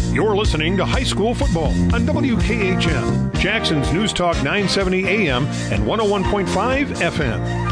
You're listening to High School Football on WKHM, Jackson's News Talk 970 AM and 101.5 FM.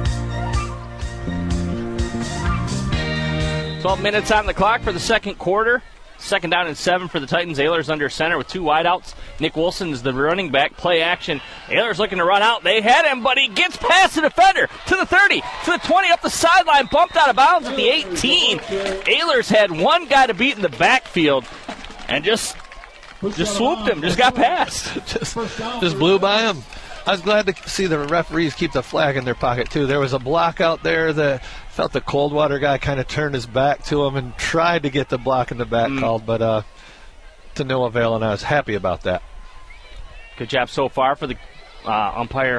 12 minutes on the clock for the second quarter. Second down and 7 for the Titans. Ehlers under center with two wideouts. Nick Wilson is the running back. Play action. Ehlers looking to run out. They had him, but he gets past the defender to the 30, to the 20, up the sideline, bumped out of bounds at the 18. Ehlers had one guy to beat in the backfield and just swooped him, just got past. just blew by him. I was glad to see the referees keep the flag in their pocket, too. There was a block out there that felt the Coldwater guy kind of turned his back to him and tried to get the block in the back called, but to no avail, and I was happy about that. Good job so far for the umpire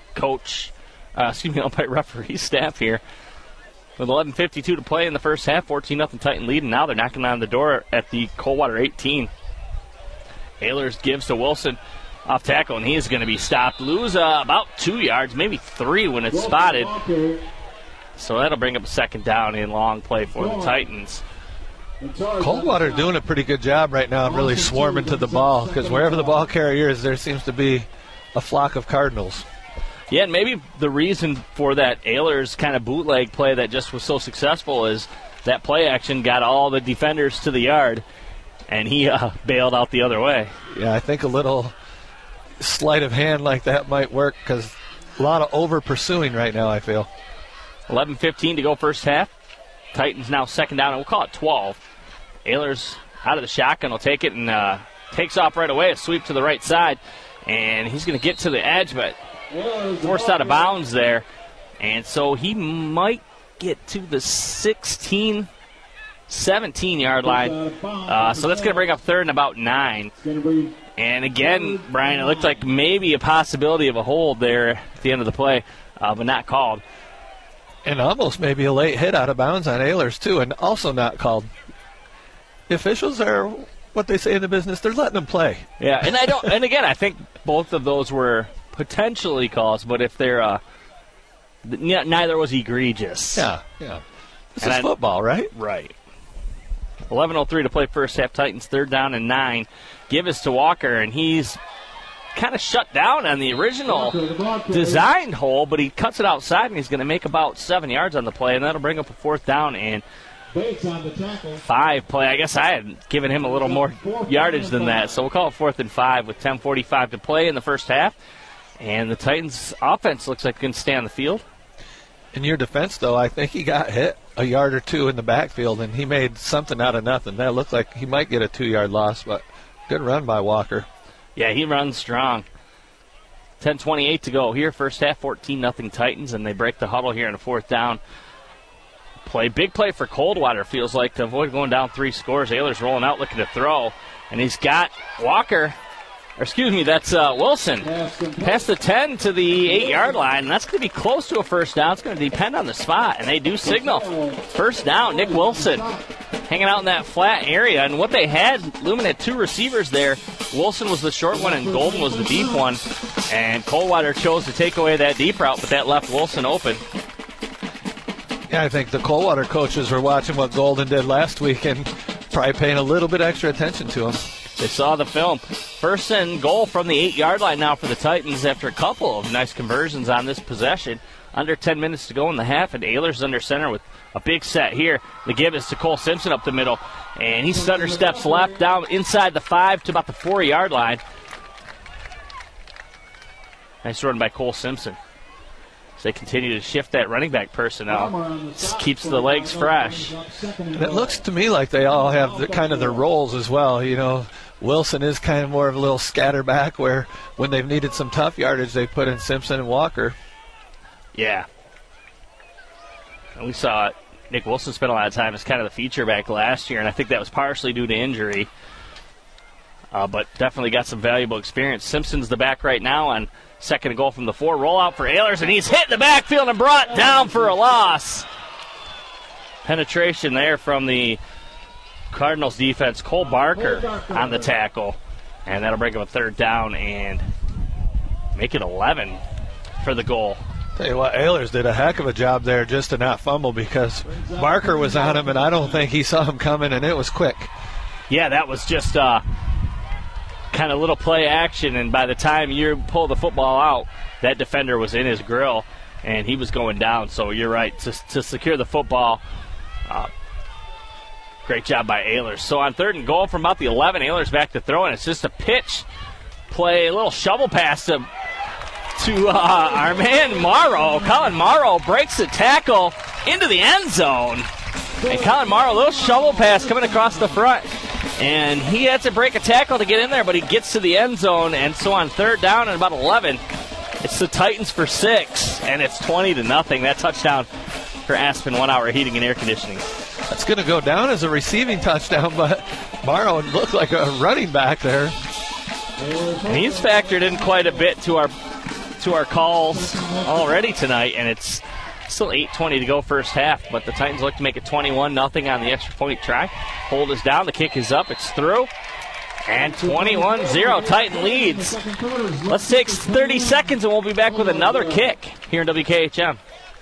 referee staff here. With 11:52 to play in the first half, 14-0 Titan lead, and now they're knocking on the door at the Coldwater 18. Ehlers gives to Wilson off tackle, and he is going to be stopped. Lose about 2 yards, maybe 3 when it's spotted. So that'll bring up a second down in long play for the Titans. Coldwater doing a pretty good job right now of really swarming to the ball, because wherever the ball carrier is, there seems to be a flock of Cardinals. Yeah, and maybe the reason for that Ehlers kind of bootleg play that just was so successful is that play action got all the defenders to the yard, and he bailed out the other way. Yeah, I think a little sleight of hand like that might work, because a lot of over-pursuing right now, I feel. 11:15 to go first half. Titans now second down, and we'll call it 12. Ehlers out of the shotgun will take it and takes off right away. A sweep to the right side, and he's going to get to the edge, but forced out of bounds there. And so he might get to the 16, 17-yard line. So that's going to bring up third and about 9. And again, Brian, it looked like maybe a possibility of a hold there at the end of the play, but not called. And almost maybe a late hit out of bounds on Ehlers, too, and also not called. The officials are what they say in the business. They're letting them play. Yeah, and I think both of those were potentially calls, but if they're neither was egregious. Yeah. This is football, right? Right. 11:03 to play first half. Titans third down and 9. Give us to Walker, and he's kind of shut down on the original designed hole, but he cuts it outside, and he's going to make about 7 yards on the play, and that'll bring up a fourth down and 5 play. I guess I had given him a little more yardage than that, so we'll call it 4th and 5 with 10:45 to play in the first half. And the Titans' offense looks like it can stay on the field. In your defense, though, I think he got hit a yard or two in the backfield, and he made something out of nothing. That looked like he might get a 2-yard loss, but good run by Walker. Yeah, he runs strong. 10:28 to go here. First half, 14-0 Titans, and they break the huddle here in a fourth down play. Big play for Coldwater, feels like, to avoid going down 3 scores. Ehlers rolling out, looking to throw, and he's got that's Wilson. Past the 10 to the 8-yard line, and that's going to be close to a first down. It's going to depend on the spot, and they do signal. First down, Nick Wilson hanging out in that flat area. And what they had, Lumen had 2 receivers there. Wilson was the short one, and Golden was the deep one. And Coldwater chose to take away that deep route, but that left Wilson open. Yeah, I think the Coldwater coaches were watching what Golden did last week and probably paying a little bit extra attention to him. They saw the film. First and goal from the 8-yard line now for the Titans after a couple of nice conversions on this possession. Under 10 minutes to go in the half, and Ehlers under center with a big set here. The give is to Cole Simpson up the middle, and he stutter steps left down inside the 5 to about the 4-yard line. Nice run by Cole Simpson. As they continue to shift that running back personnel, just keeps the legs fresh. And it looks to me like they all have their roles as well. You know, Wilson is kind of more of a little scatterback, where when they've needed some tough yardage, they put in Simpson and Walker. Yeah. And we saw Nick Wilson spend a lot of time as kind of the feature back last year, and I think that was partially due to injury. But definitely got some valuable experience. Simpson's the back right now on second and goal from the 4. Rollout for Ehlers, and he's hit in the backfield and brought down for a loss. Penetration there from the Cardinals defense. Cole Barker on the tackle, and that'll bring up a third down and make it 11 for the goal. Tell you what, Ehlers did a heck of a job there just to not fumble, because Barker was on him, and I don't think he saw him coming, and it was quick. Yeah, that was just kind of little play action, and by the time you pull the football out, that defender was in his grill, and he was going down. So you're right, to secure the football, great job by Ehlers. So on 3rd and goal from about the 11, Ehlers back to throw, and it's just a pitch play, a little shovel pass to our man Morrow. Colin Morrow breaks the tackle into the end zone. And Colin Morrow, a little shovel pass coming across the front. And he had to break a tackle to get in there, but he gets to the end zone. And so on 3rd down and about 11, it's the Titans for 6. And it's 20-0. That touchdown for Aspen 1 Hour Heating and Air Conditioning. That's going to go down as a receiving touchdown, but Morrow looked like a running back there. And he's factored in quite a bit to our calls already tonight, and it's still 8:20 to go first half, but the Titans look to make it 21-0 on the extra point try. Hold is down, the kick is up, it's through, and 21-0, Titan leads. Let's take 30 seconds and we'll be back with another kick here in WKHM.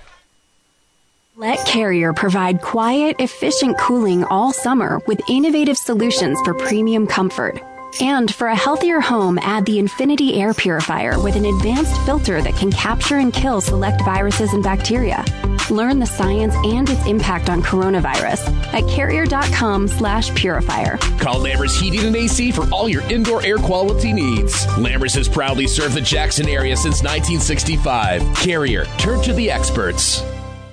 Let Carrier provide quiet, efficient cooling all summer with innovative solutions for premium comfort. And for a healthier home, add the Infinity Air Purifier with an advanced filter that can capture and kill select viruses and bacteria. Learn the science and its impact on coronavirus at carrier.com/purifier. Call Lammers Heating and AC for all your indoor air quality needs. Lammers has proudly served the Jackson area since 1965. Carrier, turn to the experts.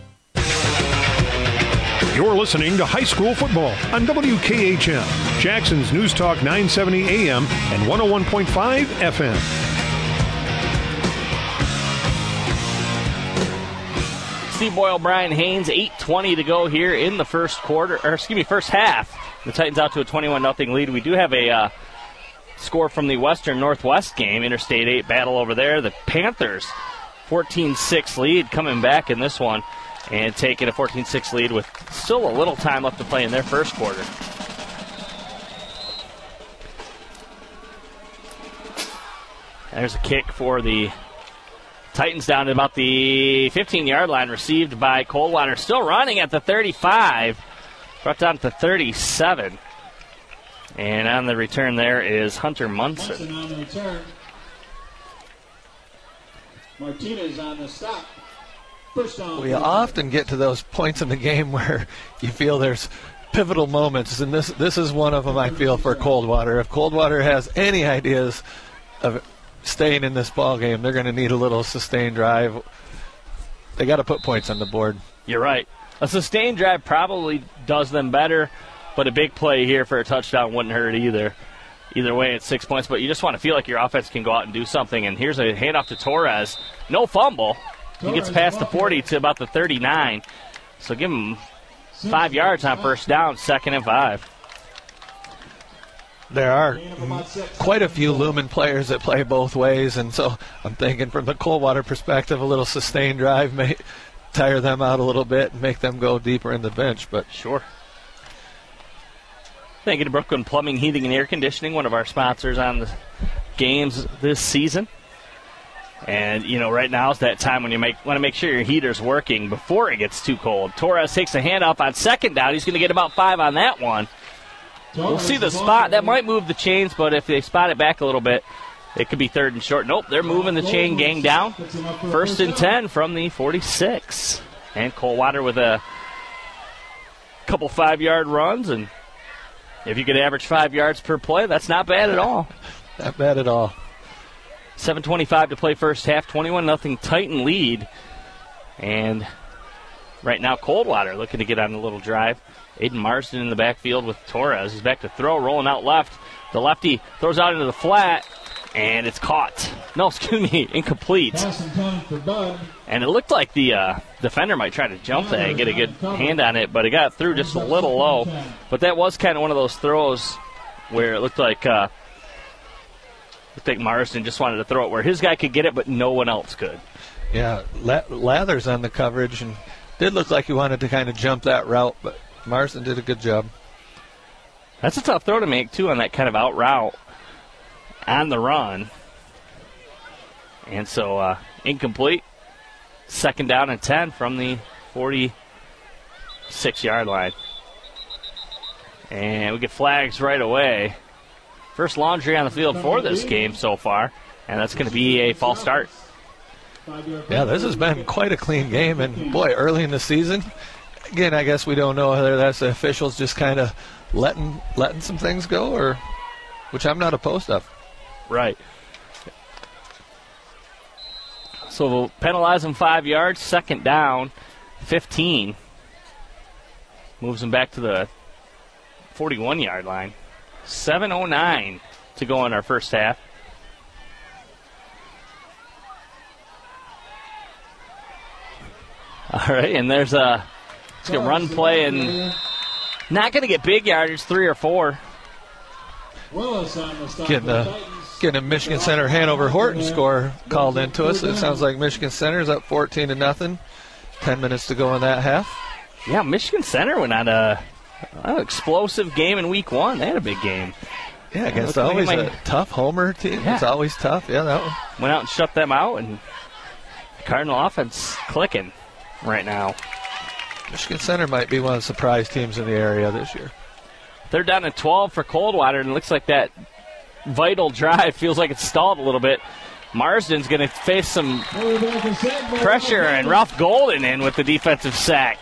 You're listening to high school football on WKHM, Jackson's News Talk 970 AM and 101.5 FM. Steve Boyle, Brian Haynes, 8:20 to go here in the first half. The Titans out to a 21-0 lead. We do have a score from the Western Northwest game, Interstate 8 battle over there. The Panthers, 14-6 lead, coming back in this one and taking a 14-6 lead with still a little time left to play in their first quarter. There's a kick for the Titans down to about the 15-yard line, received by Coldwater. Still running at the 35, brought down to 37. And on the return there is Hunter Munson. Munson on the return. Martinez on the stop. We often get to those points in the game where you feel there's pivotal moments, and this is one of them, I feel, for Coldwater. If Coldwater has any ideas of staying in this ball game, they're going to need a little sustained drive. They got to put points on the board. You're right. A sustained drive probably does them better, but a big play here for a touchdown wouldn't hurt either. Either way, it's 6 points, but you just want to feel like your offense can go out and do something. And here's a handoff to Torres. No fumble. He gets past the 40 to about the 39. So give him 5 yards on first down, 2nd and 5. There are quite a few Lumen players that play both ways, and so I'm thinking from the Coldwater perspective, a little sustained drive may tire them out a little bit and make them go deeper in the bench. But sure. Thank you to Brooklyn Plumbing, Heating, and Air Conditioning, one of our sponsors on the games this season. And, you know, right now is that time when you want to make sure your heater's working before it gets too cold. Torres takes a handoff on 2nd down. He's going to get about 5 on that one. We'll see the spot. That might move the chains, but if they spot it back a little bit, it could be 3rd and short. Nope, they're moving the chain gang down. 1st and 10 from the 46. And Coldwater with a couple 5-yard runs. And if you could average 5 yards per play, that's not bad at all. Not bad at all. 7:25 to play first half, 21-0 Titan lead. And right now Coldwater looking to get on a little drive. Aiden Marsden in the backfield with Torres. He's back to throw, rolling out left. The lefty throws out into the flat, and it's caught. No, excuse me, incomplete. And it looked like the defender might try to jump that and get a good hand on it, but it got through just a little low. But that was kind of one of those throws where it looked like Marsden just wanted to throw it where his guy could get it, but no one else could. Yeah, Lathers on the coverage, and did look like he wanted to kind of jump that route, but Marsden did a good job. That's a tough throw to make, too, on that kind of out route on the run. And so incomplete. 2nd down and 10 from the 46-yard line. And we get flags right away. First laundry on the field for this game so far, and that's going to be a false start. Yeah, this has been quite a clean game, and boy, early in the season, again, I guess we don't know whether that's the officials just kind of letting some things go, or which I'm not opposed of. Right. So we'll penalize them 5 yards, second down, 15. Moves them back to the 41-yard line. 7:09 to go in our first half. All right, and there's a run play, and not going to get big yardage, 3 or 4. Willis on the stop. Getting a Michigan Center Hanover Horton score called into us. It sounds like Michigan Center's up 14-0. 10 minutes to go in that half. Yeah, Michigan Center went on an explosive game in week 1. They had a big game. Yeah, against always a tough Homer team. Yeah. It's always tough. Yeah, that one. Went out and shut them out, and the Cardinal offense clicking right now. Michigan Center might be one of the surprise teams in the area this year. They're down at 12 for Coldwater, and it looks like that vital drive feels like it's stalled a little bit. Marsden's going to face some pressure, and Ralph Golden in with the defensive sack.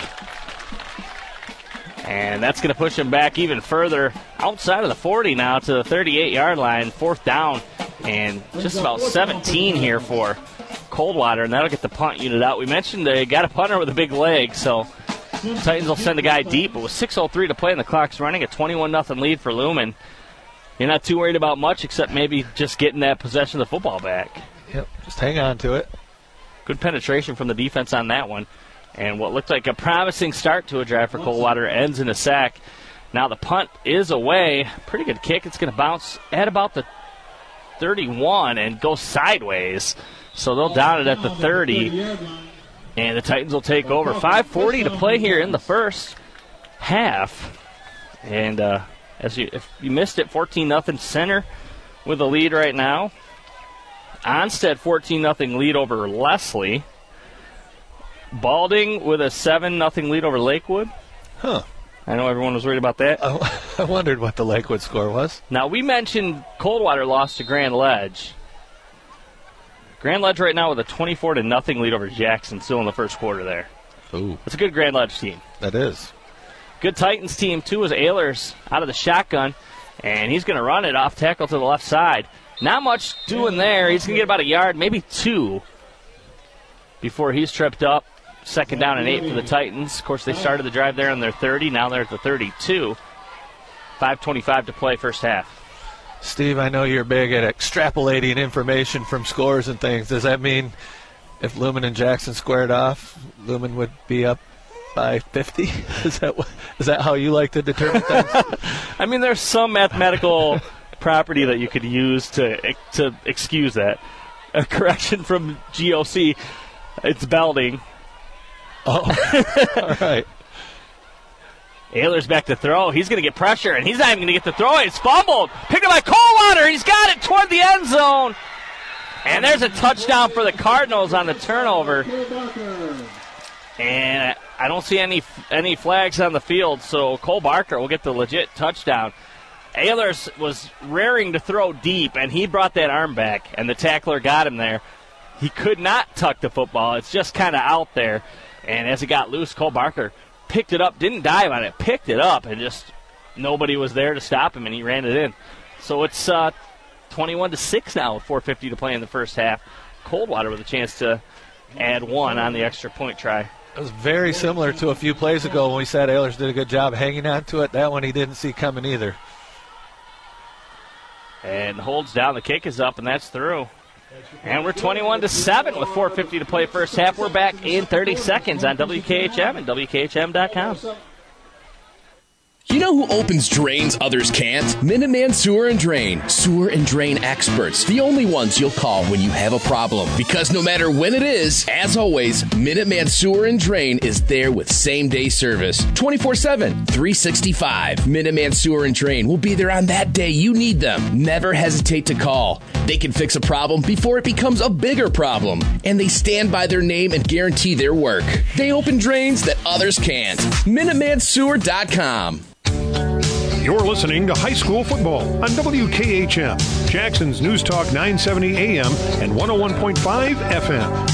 And that's going to push him back even further outside of the 40 now to the 38-yard line, fourth down, and just about 17 here for Coldwater, and that'll get the punt unit out. We mentioned they got a punter with a big leg, so Titans will send a guy deep, but with 6:03 to play and the clock's running, a 21-0 lead for Lumen. You're not too worried about much except maybe just getting that possession of the football back. Yep, just hang on to it. Good penetration from the defense on that one. And what looked like a promising start to a drive for Coldwater ends in a sack. Now the punt is away. Pretty good kick. It's going to bounce at about the 31 and go sideways. So they'll down it at the 30. And the Titans will take over. 5:40 to play here in the first half. And if you missed it, 14-0 Center with a lead right now. Onstead 14-0 lead over Leslie. Balding with a 7-0 lead over Lakewood. Huh. I know everyone was worried about that. I wondered what the Lakewood score was. Now, we mentioned Coldwater lost to Grand Ledge. Grand Ledge right now with a 24-0 lead over Jackson, still in the first quarter there. Ooh. That's a good Grand Ledge team. That is. Good Titans team, too, is Ehlers out of the shotgun, and he's going to run it off tackle to the left side. Not much doing there. He's going to get about a yard, maybe 2, before he's tripped up. Second down and 8 for the Titans. Of course, they started the drive there on their 30. Now they're at the 32. 5:25 to play first half. Steve, I know you're big at extrapolating information from scores and things. Does that mean if Lumen and Jackson squared off, Lumen would be up by 50? Is that how you like to determine things? I mean, there's some mathematical property that you could use to excuse that. A correction from GOC. It's Belding. Oh, all right. Ehlers back to throw. He's going to get pressure, and he's not even going to get the throw. It's fumbled. Picked up by Coldwater. He's got it toward the end zone. And there's a touchdown for the Cardinals on the turnover. And I don't see any flags on the field, so Cole Barker will get the legit touchdown. Ehlers was raring to throw deep, and he brought that arm back, and the tackler got him there. He could not tuck the football. It's just kind of out there. And as it got loose, Cole Barker picked it up, didn't dive on it, picked it up, and just nobody was there to stop him, and he ran it in. So it's 21-6 now with 4:50 to play in the first half. Coldwater with a chance to add 1 on the extra point try. It was very similar to a few plays ago when we said Ehlers did a good job hanging on to it. That one he didn't see coming either. And holds down. The kick is up, and that's through. And we're 21-7 with 4:50 to play first half. We're back in 30 seconds on WKHM and WKHM.com. You know who opens drains others can't? Minuteman Sewer and Drain. Sewer and drain experts. The only ones you'll call when you have a problem. Because no matter when it is, as always, Minuteman Sewer and Drain is there with same-day service. 24/7, 365. Minuteman Sewer and Drain will be there on that day you need them. Never hesitate to call. They can fix a problem before it becomes a bigger problem. And they stand by their name and guarantee their work. They open drains that others can't. MinutemanSewer.com. You're listening to High School Football on WKHM, Jackson's News Talk 970 AM and 101.5 FM.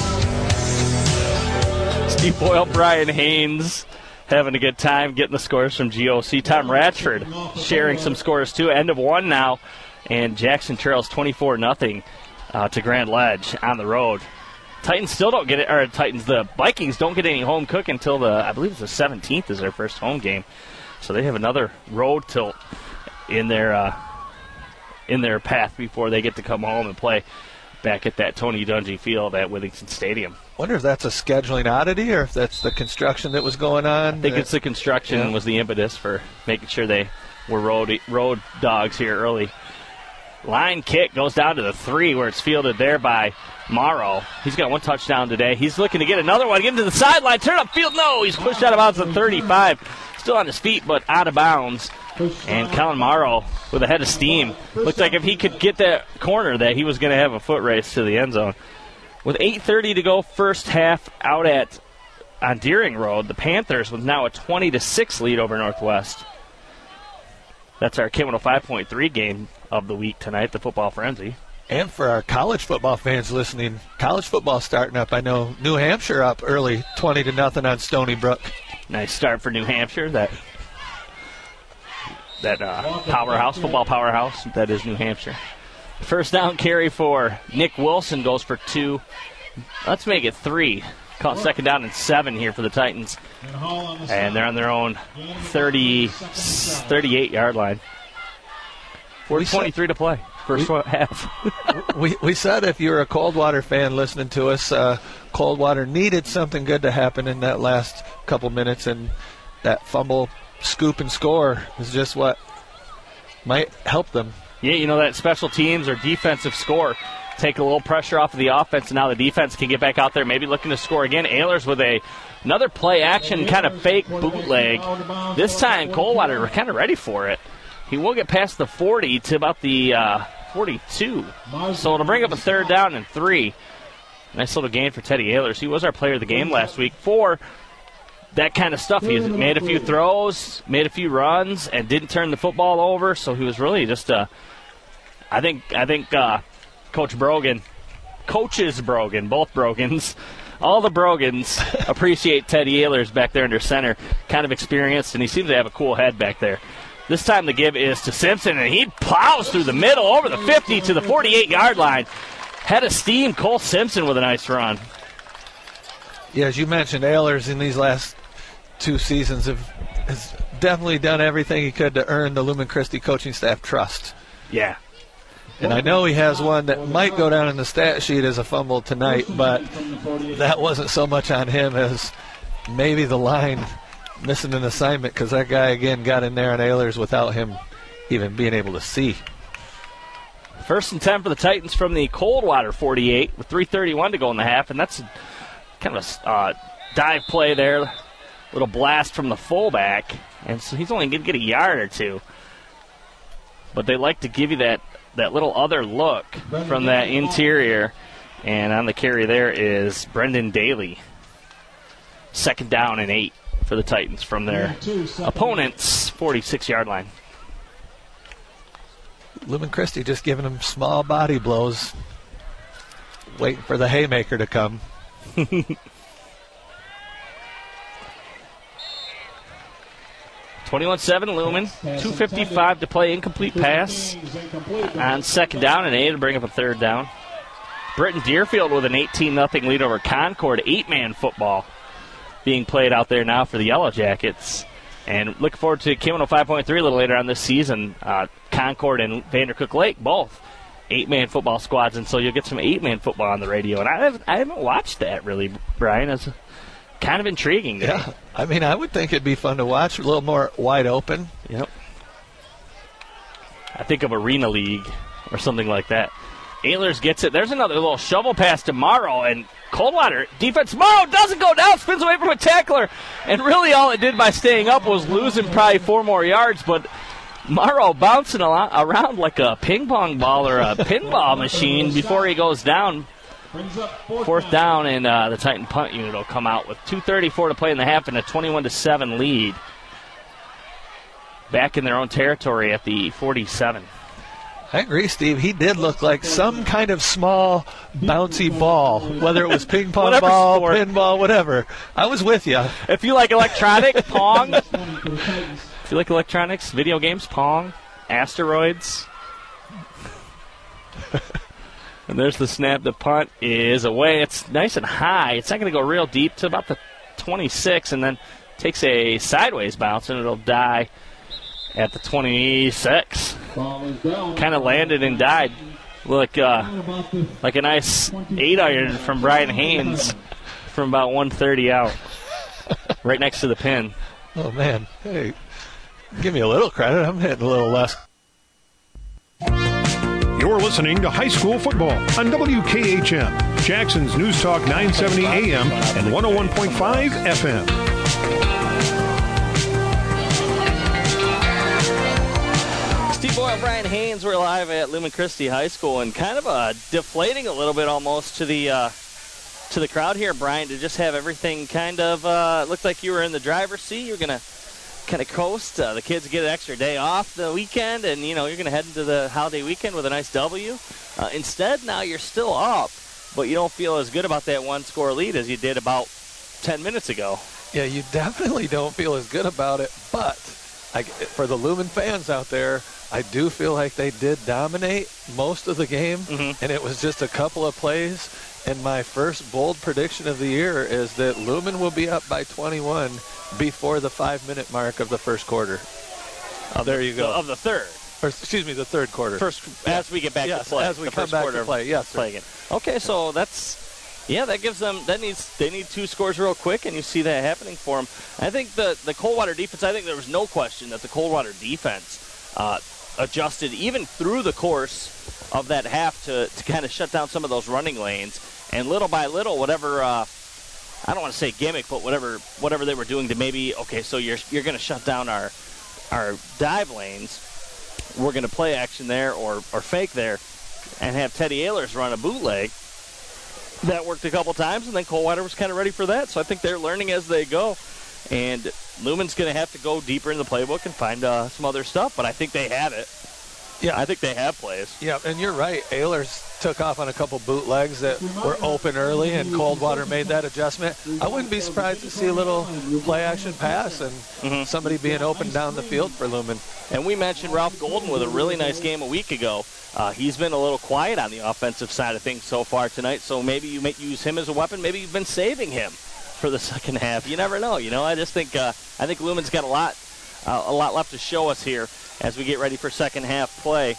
Steve Boyle, Brian Haynes having a good time getting the scores from GOC. Tom Ratchford sharing some scores too. End of one now, and Jackson trails 24-0 to Grand Ledge on the road. Titans still don't get it, or the Vikings don't get any home cook until I believe it's the 17th is their first home game. So they have another road tilt in their path before they get to come home and play back at that Tony Dungy Field at Withington Stadium. Wonder if that's a scheduling oddity or if that's the construction that was going on. I think it's the construction was the impetus for making sure they were road dogs here early. Line kick goes down to the 3 where it's fielded there by Morrow. He's got one touchdown today. He's looking to get another one. Get into the sideline. Turn up field. No, he's pushed out of bounds at 35. Still on his feet, but out of bounds. And Colin Morrow with a head of steam. Looked like if he could get that corner that he was going to have a foot race to the end zone. With 8:30 to go first half out on Deering Road, the Panthers with now a 20-6 lead over Northwest. That's our K105.3 game of the week tonight, the Football Frenzy. And for our college football fans listening, college football starting up. I know New Hampshire up early, 20-0 on Stony Brook. Nice start for New Hampshire. That powerhouse, football powerhouse, that is New Hampshire. First down carry for Nick Wilson goes for 2. Let's make it 3. Call it second down and 7 here for the Titans. And they're on their own 38-yard line. 4:23 to play. First half. we said if you're a Coldwater fan listening to us, Coldwater needed something good to happen in that last couple minutes, and that fumble, scoop, and score is just what might help them. Yeah, that special teams or defensive score take a little pressure off of the offense, and now the defense can get back out there, maybe looking to score again. Ehlers with another play action kind of fake bootleg. This time Coldwater kind of ready for it. He will get past the 40 to about the 42. So it'll bring up a third down and 3. Nice little gain for Teddy Ehlers. He was our player of the game last week for that kind of stuff. He made a few throws, made a few runs, and didn't turn the football over. So he was really just I think Coaches Brogan, both Brogans, all the Brogans appreciate Teddy Ehlers back there under center. Kind of experienced, and he seems to have a cool head back there. This time the give is to Simpson, and he plows through the middle over the 50 to the 48-yard line. Head of steam, Cole Simpson with a nice run. Yeah, as you mentioned, Ehlers in these last 2 seasons has definitely done everything he could to earn the Lumen Christi coaching staff trust. Yeah. And I know he has one that might go down in the stat sheet as a fumble tonight, but that wasn't so much on him as maybe the line missing an assignment, because that guy, again, got in there on Ehlers without him even being able to see. First and 10 for the Titans from the Coldwater 48 with 3:31 to go in the half, and that's kind of a dive play there, little blast from the fullback, and so he's only going to get a yard or 2. But they like to give you that little other look from that interior, and on the carry there is Brendan Daly. Second down and 8 for the Titans from their opponent's 46-yard line. Lumen Christi just giving them small body blows, waiting for the haymaker to come. 21-7 Lumen, 2:55 to play, incomplete pass on second down and 8 to bring up a third down. Britton Deerfield with an 18-0 lead over Concord, 8-man football being played out there now for the Yellow Jackets. And look forward to K105.3 a little later on this season. Concord and Vandercook Lake, both 8-man football squads, and so you'll get some 8-man football on the radio. And I haven't watched that really, Brian. It's kind of intriguing to me. Yeah, I mean, I would think it'd be fun to watch, a little more wide open. Yep. I think of Arena League or something like that. Ehlers gets it. There's another little shovel pass to Morrow, and Coldwater defense. Morrow doesn't go down, spins away from a tackler, and really all it did by staying up was losing probably 4 more yards, but Morrow bouncing around like a ping pong ball or a pinball machine before he goes down. Fourth down, and the Titan punt unit will come out with 2:34 to play in the half and a 21-7 lead. back in their own territory at the 47. I agree, Steve. He did look like some kind of small, bouncy ball, whether it was ping pong ball, sport. Pinball, whatever. I was with you. If you like electronic, Pong. If you like electronics, video games, Pong, asteroids. And there's the snap. The punt is away. It's nice and high. It's not going to go real deep to about the 26, and then takes a sideways bounce, and it'll die at the 26. Kind of landed and died. Like a nice 8-iron from Brian Haynes from about 130 out. Right next to the pin. Oh, man. Hey, give me a little credit. I'm hitting a little less. You're listening to High School Football on WKHM, Jackson's News Talk 970 AM and 101.5 FM. Steve Boyle, Brian Haynes, we're live at Lumen Christi High School, and kind of deflating a little bit almost to the crowd here, Brian, to just have everything kind of looked like you were in the driver's seat. You're going to kind of coast. The kids get an extra day off the weekend, and, you're going to head into the holiday weekend with a nice W. Instead, now you're still up, but you don't feel as good about that one-score lead as you did about 10 minutes ago. Yeah, you definitely don't feel as good about it, but for the Lumen fans out there, I do feel like they did dominate most of the game, and it was just a couple of plays. And my first bold prediction of the year is that Lumen will be up by 21 before the 5-minute mark of the first quarter. There you go. Of the third. Or, excuse me, the third quarter. As we get back to play. As we come back to play, yes. Play again. Okay, so that gives them, they need 2 scores real quick, and you see that happening for them. I think the Coldwater defense, I think there was no question that the Coldwater defense adjusted even through the course of that half to kind of shut down some of those running lanes. And little by little, whatever, I don't want to say gimmick, but whatever they were doing to maybe, okay, so you're going to shut down our dive lanes. We're going to play action there or fake there and have Teddy Ehlers run a bootleg. That worked a couple times, and then Coldwater was kind of ready for that. So I think they're learning as they go. And Lumen's going to have to go deeper in the playbook and find some other stuff, but I think they have it. Yeah, I think they have plays. Yeah, and you're right. Ehlers took off on a couple bootlegs that were open early, and Coldwater made that adjustment. I wouldn't be surprised to see a little play-action pass and somebody being open down the field for Lumen. And we mentioned Ralph Golden with a really nice game a week ago. He's been a little quiet on the offensive side of things so far tonight, so maybe you may use him as a weapon. Maybe you've been saving him for the second half. You never know. I just think Lumen's got a lot left to show us here as we get ready for second half play.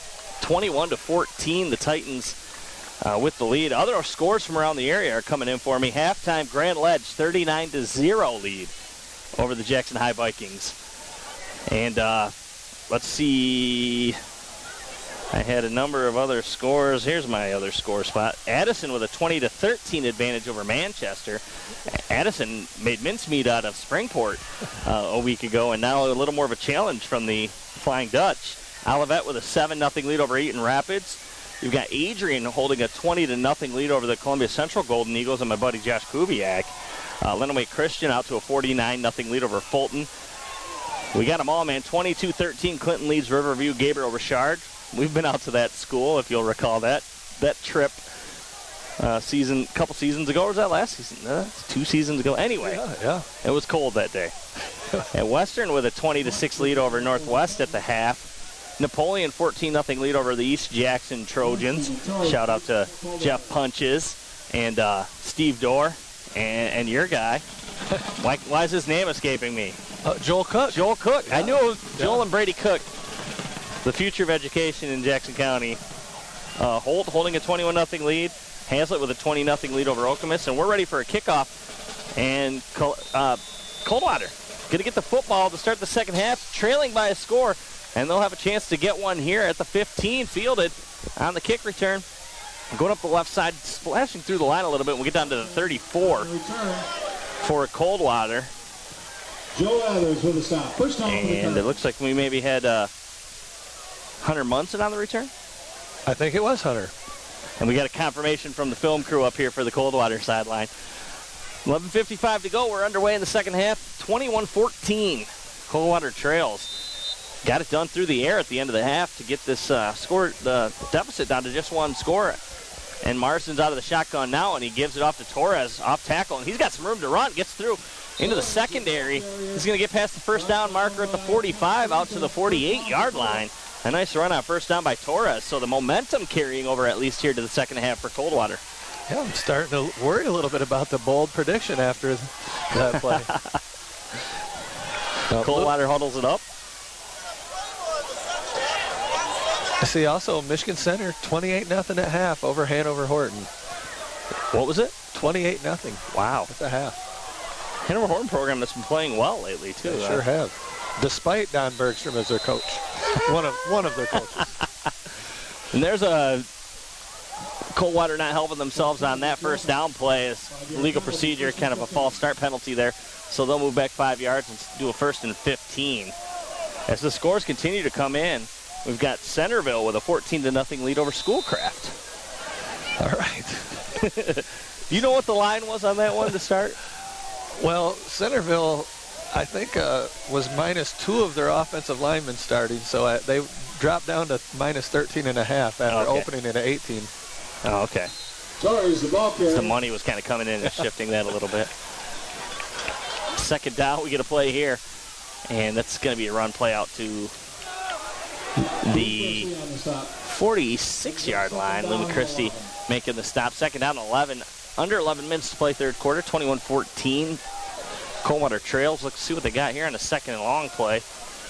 21-14, the Titans with the lead. Other scores from around the area are coming in for me. Halftime, Grand Ledge 39-0 lead over the Jackson High Vikings. And let's see. I had a number of other scores. Here's my other score spot. Addison with a 20-13 advantage over Manchester. Addison made mincemeat out of Springport a week ago, and now a little more of a challenge from the Flying Dutch. Olivet with a 7-0 lead over Eaton Rapids. You've got Adrian holding a 20-0 lead over the Columbia Central Golden Eagles and my buddy Josh Kubiak. Lenawee Christian out to a 49-0 lead over Fulton. We got them all, man. 22-13, Clinton leads Riverview, Gabriel Richard. We've been out to that school, if you'll recall that trip couple seasons ago. Or was that last season? 2 seasons ago. Anyway, yeah. It was cold that day. And Western with a 20-6 lead over Northwest at the half. Napoleon 14-0 lead over the East Jackson Trojans. Shout out to Jeff Punches and Steve Dorr and your guy. Why is his name escaping me? Joel Cook. Joel Cook. Yeah. I knew it was Joel and Brady Cook. The future of education in Jackson County. Holt holding a 21-0 lead. Hazlitt with a 20-0 lead over Okemos. And we're ready for a kickoff. And Coldwater going to get the football to start the second half, trailing by a score. And they'll have a chance to get one here at the 15, fielded on the kick return. Going up the left side, splashing through the line a little bit. We'll get down to the 34 for Coldwater. Joe Ehlers with a stop. First down. And it looks like we maybe had Hunter Munson on the return. I think it was Hunter. And we got a confirmation from the film crew up here for the Coldwater sideline. 11:55 to go. We're underway in the second half. 21-14. Coldwater trails. got it done through the air at the end of the half to get this the deficit down to just one score. And Marsden's out of the shotgun now, and he gives it off to Torres, off tackle, and he's got some room to run, gets through into the secondary. He's going to get past the first down marker at the 45 out to the 48-yard line. A nice run on first down by Torres, so the momentum carrying over at least here to the second half for Coldwater. Yeah, I'm starting to worry a little bit about the bold prediction after that play. Coldwater huddles it up. I see also Michigan Center 28-0 at half over Hanover Horton. What was it? 28-0. Wow. That's a half. Hanover Horton program that's been playing well lately, too. They sure have. Despite Don Bergstrom as their coach. one of their coaches. And there's a Coldwater not helping themselves on that first down play. As legal procedure, kind of a false start penalty there. So they'll move back 5 yards and do a 1st and 15. As the scores continue to come in, we've got Centerville with a 14-0 lead over Schoolcraft. All right. Do you know what the line was on that one to start? Well, Centerville, I think, was -2 of their offensive linemen starting, so they dropped down to minus 13.5 after opening at 18. Oh, okay. Sorry, the ball carrier. The money was kind of coming in and shifting that a little bit. Second down, we get a play here, and that's going to be a run play out to the 46-yard line. Lumen Christie making the stop. Second down, 11. Under 11 minutes to play third quarter, 21-14. Coldwater trails. Let's see what they got here on the second and long play.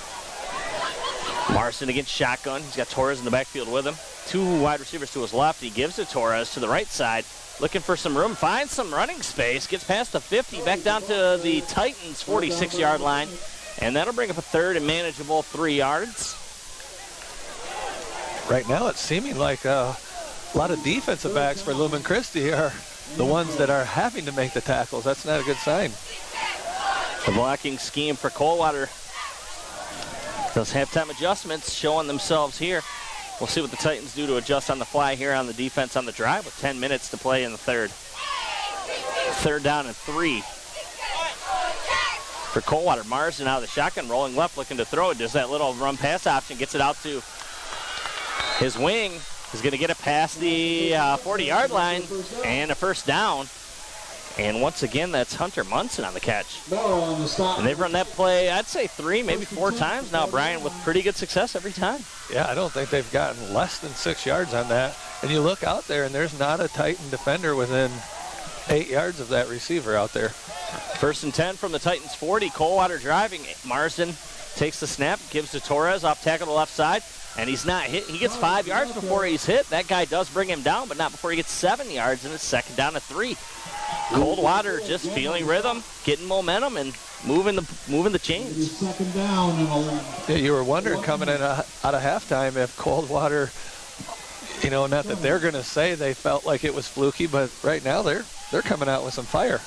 Marsden against shotgun. He's got Torres in the backfield with him. 2 wide receivers to his left. He gives it to Torres to the right side. Looking for some room. Finds some running space. Gets past the 50. Back down to the Titans' 46-yard line. And that'll bring up a third and manageable 3 yards. Right now it's seeming like a lot of defensive backs for Lumen Christie are the ones that are having to make the tackles. That's not a good sign. The blocking scheme for Coldwater. Those halftime adjustments showing themselves here. We'll see what the Titans do to adjust on the fly here on the defense on the drive with 10 minutes to play in the third. Third down and 3. For Coldwater, Marsden out of the shotgun, rolling left, looking to throw it. Does that little run pass option, gets it out to his wing. He's going to get it past the 40-yard line and a first down. And once again, that's Hunter Munson on the catch. And they've run that play, I'd say 3, maybe 4 times now, Brian, with pretty good success every time. Yeah, I don't think they've gotten less than 6 yards on that. And you look out there, and there's not a Titan defender within 8 yards of that receiver out there. 1st and 10 from the Titans 40. Coldwater driving. Marsden takes the snap, gives to Torres off tackle to the left side. And he's not hit. He gets 5 yards before he's hit. That guy does bring him down, but not before he gets 7 yards, and it's second down to 3. Coldwater just feeling rhythm, getting momentum, and moving the chains. Second down. Yeah, you were wondering coming in out of halftime if Coldwater, not that they're going to say they felt like it was fluky, but right now they're coming out with some fire.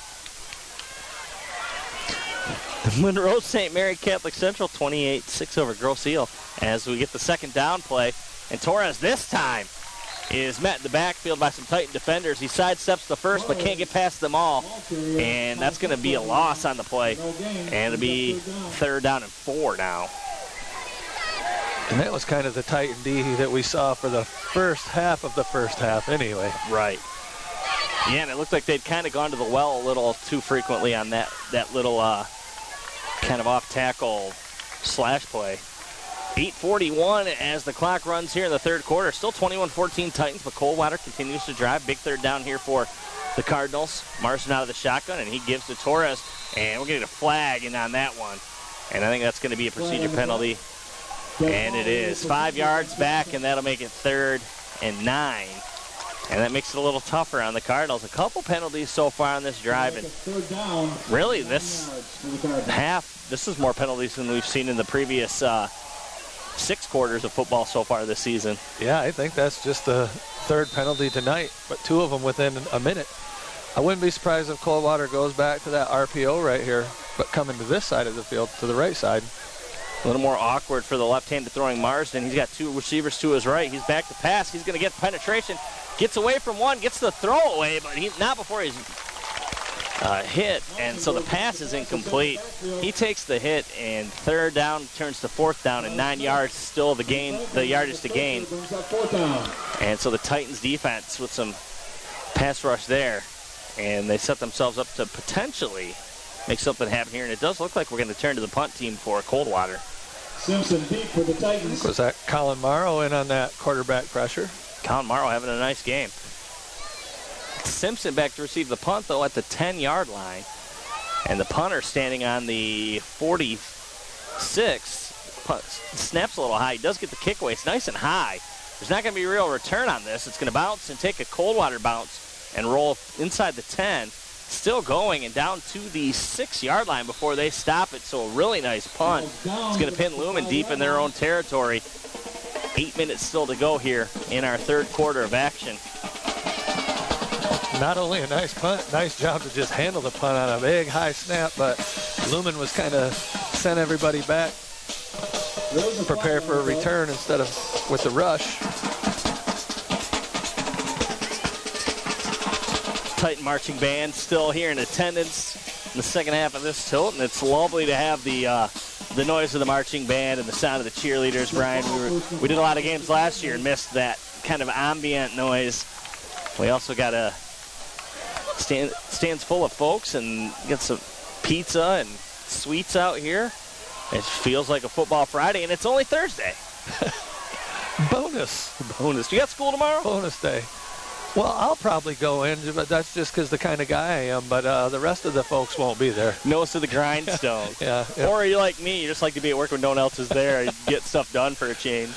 Monroe St. Mary Catholic Central 28-6 over Grosse Ile as we get the second down play. And Torres this time is met in the backfield by some Titan defenders. He sidesteps the first but can't get past them all. And that's going to be a loss on the play. And it'll be third down and 4 now. And that was kind of the Titan D that we saw for the first half of the first half anyway. Right. Yeah, and it looked like they'd kind of gone to the well a little too frequently on that little kind of off-tackle slash play. 8:41 as the clock runs here in the third quarter. Still 21-14 Titans, but Coldwater continues to drive. Big third down here for the Cardinals. Marsden out of the shotgun, and he gives to Torres. And we're getting a flag in on that one. And I think that's going to be a procedure penalty. And it is. 5 yards back, and that'll make it 3rd and 9. And that makes it a little tougher on the Cardinals. A couple penalties so far on this drive. And really, this half, this is more penalties than we've seen in the previous 6 quarters of football so far this season. Yeah, I think that's just the 3rd penalty tonight, but 2 of them within a minute. I wouldn't be surprised if Coldwater goes back to that RPO right here, but coming to this side of the field, to the right side. A little more awkward for the left-handed throwing Marsden. He's got 2 receivers to his right. He's back to pass. He's going to get penetration. Gets away from one, gets the throw away, but not before he's hit, and so the pass is incomplete. He takes the hit, and third down turns to fourth down, and 9 yards still the yardage to gain. And so the Titans defense with some pass rush there, and they set themselves up to potentially make something happen here, and it does look like we're going to turn to the punt team for Coldwater. Simpson deep for the Titans. Was that Colin Morrow in on that quarterback pressure? Colin Morrow having a nice game. Simpson back to receive the punt, though, at the 10-yard line. And the punter standing on the 46. Punt, snaps a little high. He does get the kick away. It's nice and high. There's not going to be a real return on this. It's going to bounce and take a Coldwater bounce and roll inside the 10. Still going and down to the 6-yard line before they stop it. So a really nice punt. It's going to pin Lumen deep in their own territory. 8 minutes still to go here in our third quarter of action. Not only a nice punt, nice job to just handle the punt on a big high snap, but Lumen was kind of sent everybody back, prepare for a return instead of with the rush. Titan marching band still here in attendance in the second half of this tilt, and it's lovely to have the noise of the marching band and the sound of the cheerleaders, Brian. We did a lot of games last year and missed that kind of ambient noise. We also got a stands full of folks and get some pizza and sweets out here. It feels like a football Friday, and it's only Thursday. Bonus. You got school tomorrow? Bonus day. Well, I'll probably go in, but that's just because the kind of guy I am. But the rest of the folks won't be there. Nose to the grindstone. Yeah. Or are you like me? You just like to be at work when no one else is there and get stuff done for a change.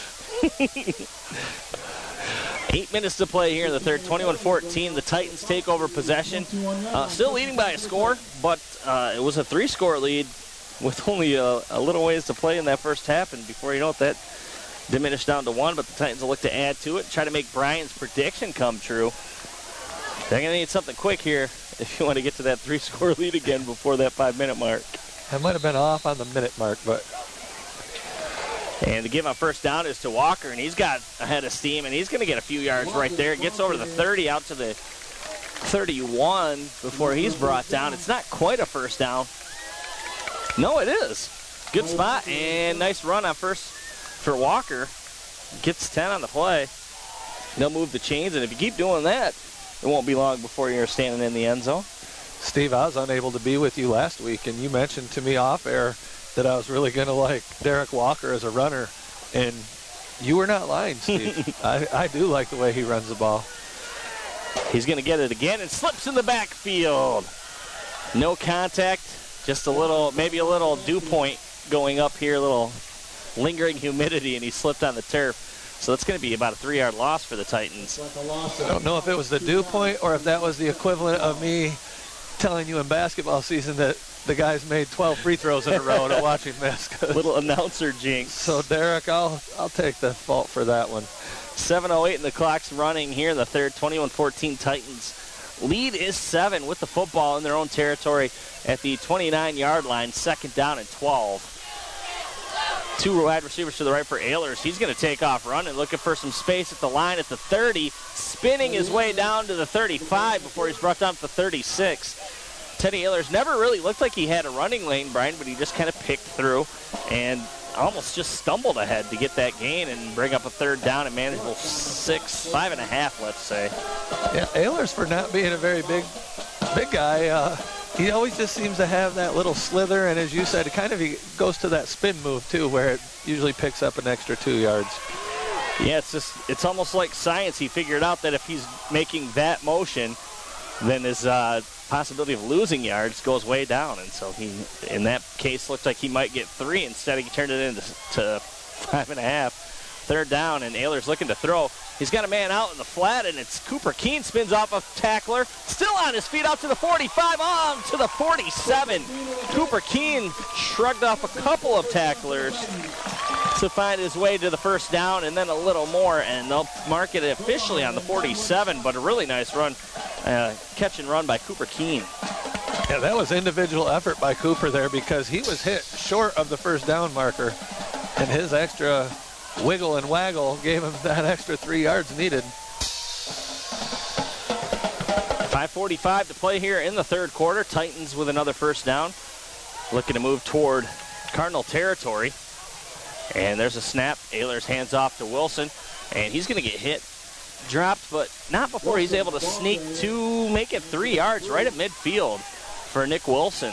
8 minutes to play here in the third. 21-14. The Titans take over possession. Still leading by a score, but it was a 3-score lead with only a little ways to play in that first half. And before you know it, that diminished down to 1, but the Titans will look to add to it, try to make Brian's prediction come true. They're going to need something quick here if you want to get to that 3-score lead again before that 5-minute mark. I might have been off on the minute mark, but... And the give on first down is to Walker, and he's got a head of steam, and he's going to get a few yards right there. Gets over to the 30, out to the 31 before he's brought down. It's not quite a first down. No, it is. Good spot, and nice run on first for Walker. Gets 10 on the play. They'll move the chains, and if you keep doing that, it won't be long before you're standing in the end zone. Steve, I was unable to be with you last week, and you mentioned to me off air that I was really going to like Derek Walker as a runner, and you were not lying, Steve. I do like the way he runs the ball. He's going to get it again and slips in the backfield. No contact, just a little, maybe a little dew point going up here, a little lingering humidity, and he slipped on the turf. So that's going to be about a 3-yard loss for the Titans. I don't know if it was the dew point or if that was the equivalent of me telling you in basketball season that the guys made 12 free throws in a row to watch him miss. Little announcer jinx. So, Derek, I'll take the fault for that one. 7:08 and the clock's running here in the third. 21-14 Titans. Lead is 7 with the football in their own territory at the 29-yard line. Second down and 12. 2 wide receivers to the right for Ehlers. He's going to take off running, looking for some space at the line at the 30, spinning his way down to the 35 before he's brought down to the 36. Teddy Ehlers never really looked like he had a running lane, Brian, but he just kind of picked through and almost just stumbled ahead to get that gain and bring up a third down and manageable 5.5, let's say. Yeah, Ehlers, for not being a very big guy, he always just seems to have that little slither, and as you said, he goes to that spin move too, where it usually picks up an extra 2 yards. Yeah, it's almost like science. He figured out that if he's making that motion, then his possibility of losing yards goes way down, and so he, in that case, looks like he might get 3. Instead, he turned it into 5.5. Third down, and Ehlers looking to throw. He's got a man out in the flat, and it's Cooper Keene spins off a tackler. Still on his feet out to the 45, on to the 47. Cooper Keene shrugged off a couple of tacklers to find his way to the first down, and then a little more, and they'll mark it officially on the 47, but a really nice run, catch and run by Cooper Keene. Yeah, that was individual effort by Cooper there because he was hit short of the first down marker, and his extra wiggle and waggle gave him that extra 3 yards needed. 5 5:45 to play here in the third quarter. Titans with another first down. Looking to move toward Cardinal territory. And there's a snap. Ehlers hands off to Wilson. And he's going to get hit. Dropped, but not before he's able to sneak to make it 3 yards right at midfield for Nick Wilson.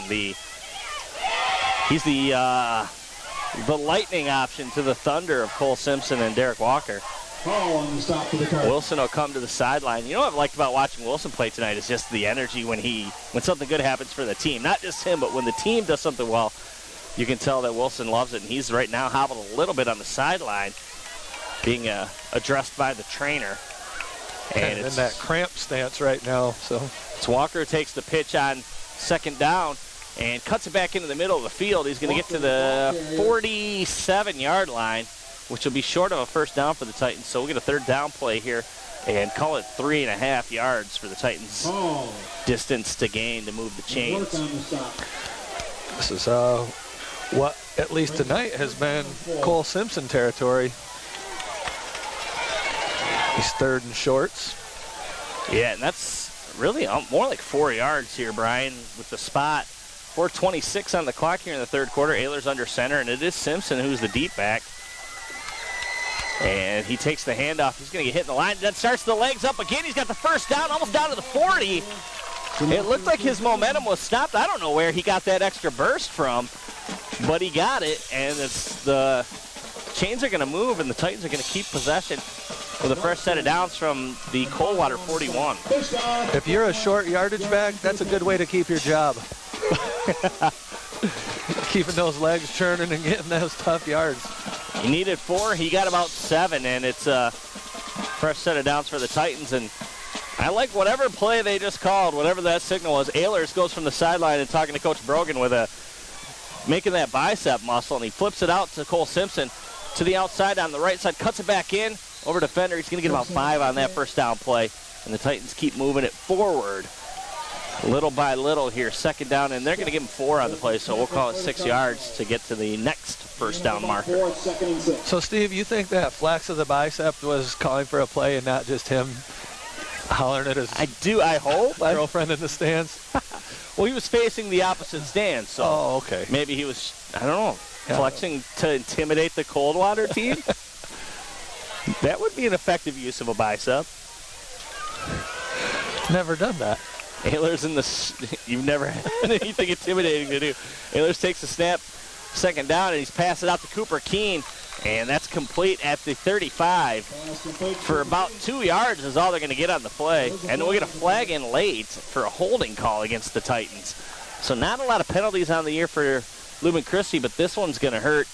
He's the lightning option to the thunder of Cole Simpson and Derek Walker. On the stop for the Cardinals. Wilson will come to the sideline. You know what I've liked about watching Wilson play tonight is just the energy when something good happens for the team. Not just him, but when the team does something well, you can tell that Wilson loves it. And he's right now hobbled a little bit on the sideline, being addressed by the trainer. And it's in that cramp stance right now. So it's Walker takes the pitch on second down and cuts it back into the middle of the field. He's going to get to the 47-yard line, which will be short of a first down for the Titans. So we'll get a third down play here and call it 3.5 yards for the Titans. Distance to gain to move the chains. This is what, at least tonight, has been Cole Simpson territory. He's third and shorts. Yeah, and that's really more like 4 yards here, Brian, with the spot. 4:26 on the clock here in the third quarter. Ehlers under center, and it is Simpson who's the deep back. And he takes the handoff. He's going to get hit in the line. Then starts the legs up again. He's got the first down, almost down to the 40. It looked like his momentum was stopped. I don't know where he got that extra burst from, but he got it, and the chains are going to move, and the Titans are going to keep possession with a fresh set of downs from the Coldwater 41. If you're a short yardage back, that's a good way to keep your job. Keeping those legs churning and getting those tough yards. He needed 4. He got about 7, and it's a fresh set of downs for the Titans. And I like whatever play they just called, whatever that signal was. Ehlers goes from the sideline and talking to Coach Brogan with making that bicep muscle, and he flips it out to Cole Simpson to the outside on the right side, cuts it back in over to Fender. He's going to get about 5 on that first down play, and the Titans keep moving it forward little by little here. Second down, and they're going to give him 4 on the play, so we'll call it 6 yards to get to the next first down marker. So, Steve, you think that flex of the bicep was calling for a play and not just him hollering at his I hope. girlfriend in the stands? Well, he was facing the opposite stand, so okay. Maybe he was, I don't know, flexing to intimidate the Coldwater team? That would be an effective use of a bicep. Never done that. Ehlers you've never had anything intimidating to do. Ehlers takes the snap, second down, and he's passed it out to Cooper Keene, and that's complete at the 35 for about 2 yards is all they're going to get on the play. And we'll get a flag in late for a holding call against the Titans. So not a lot of penalties on the year for Leuben Christie, but this one's going to hurt.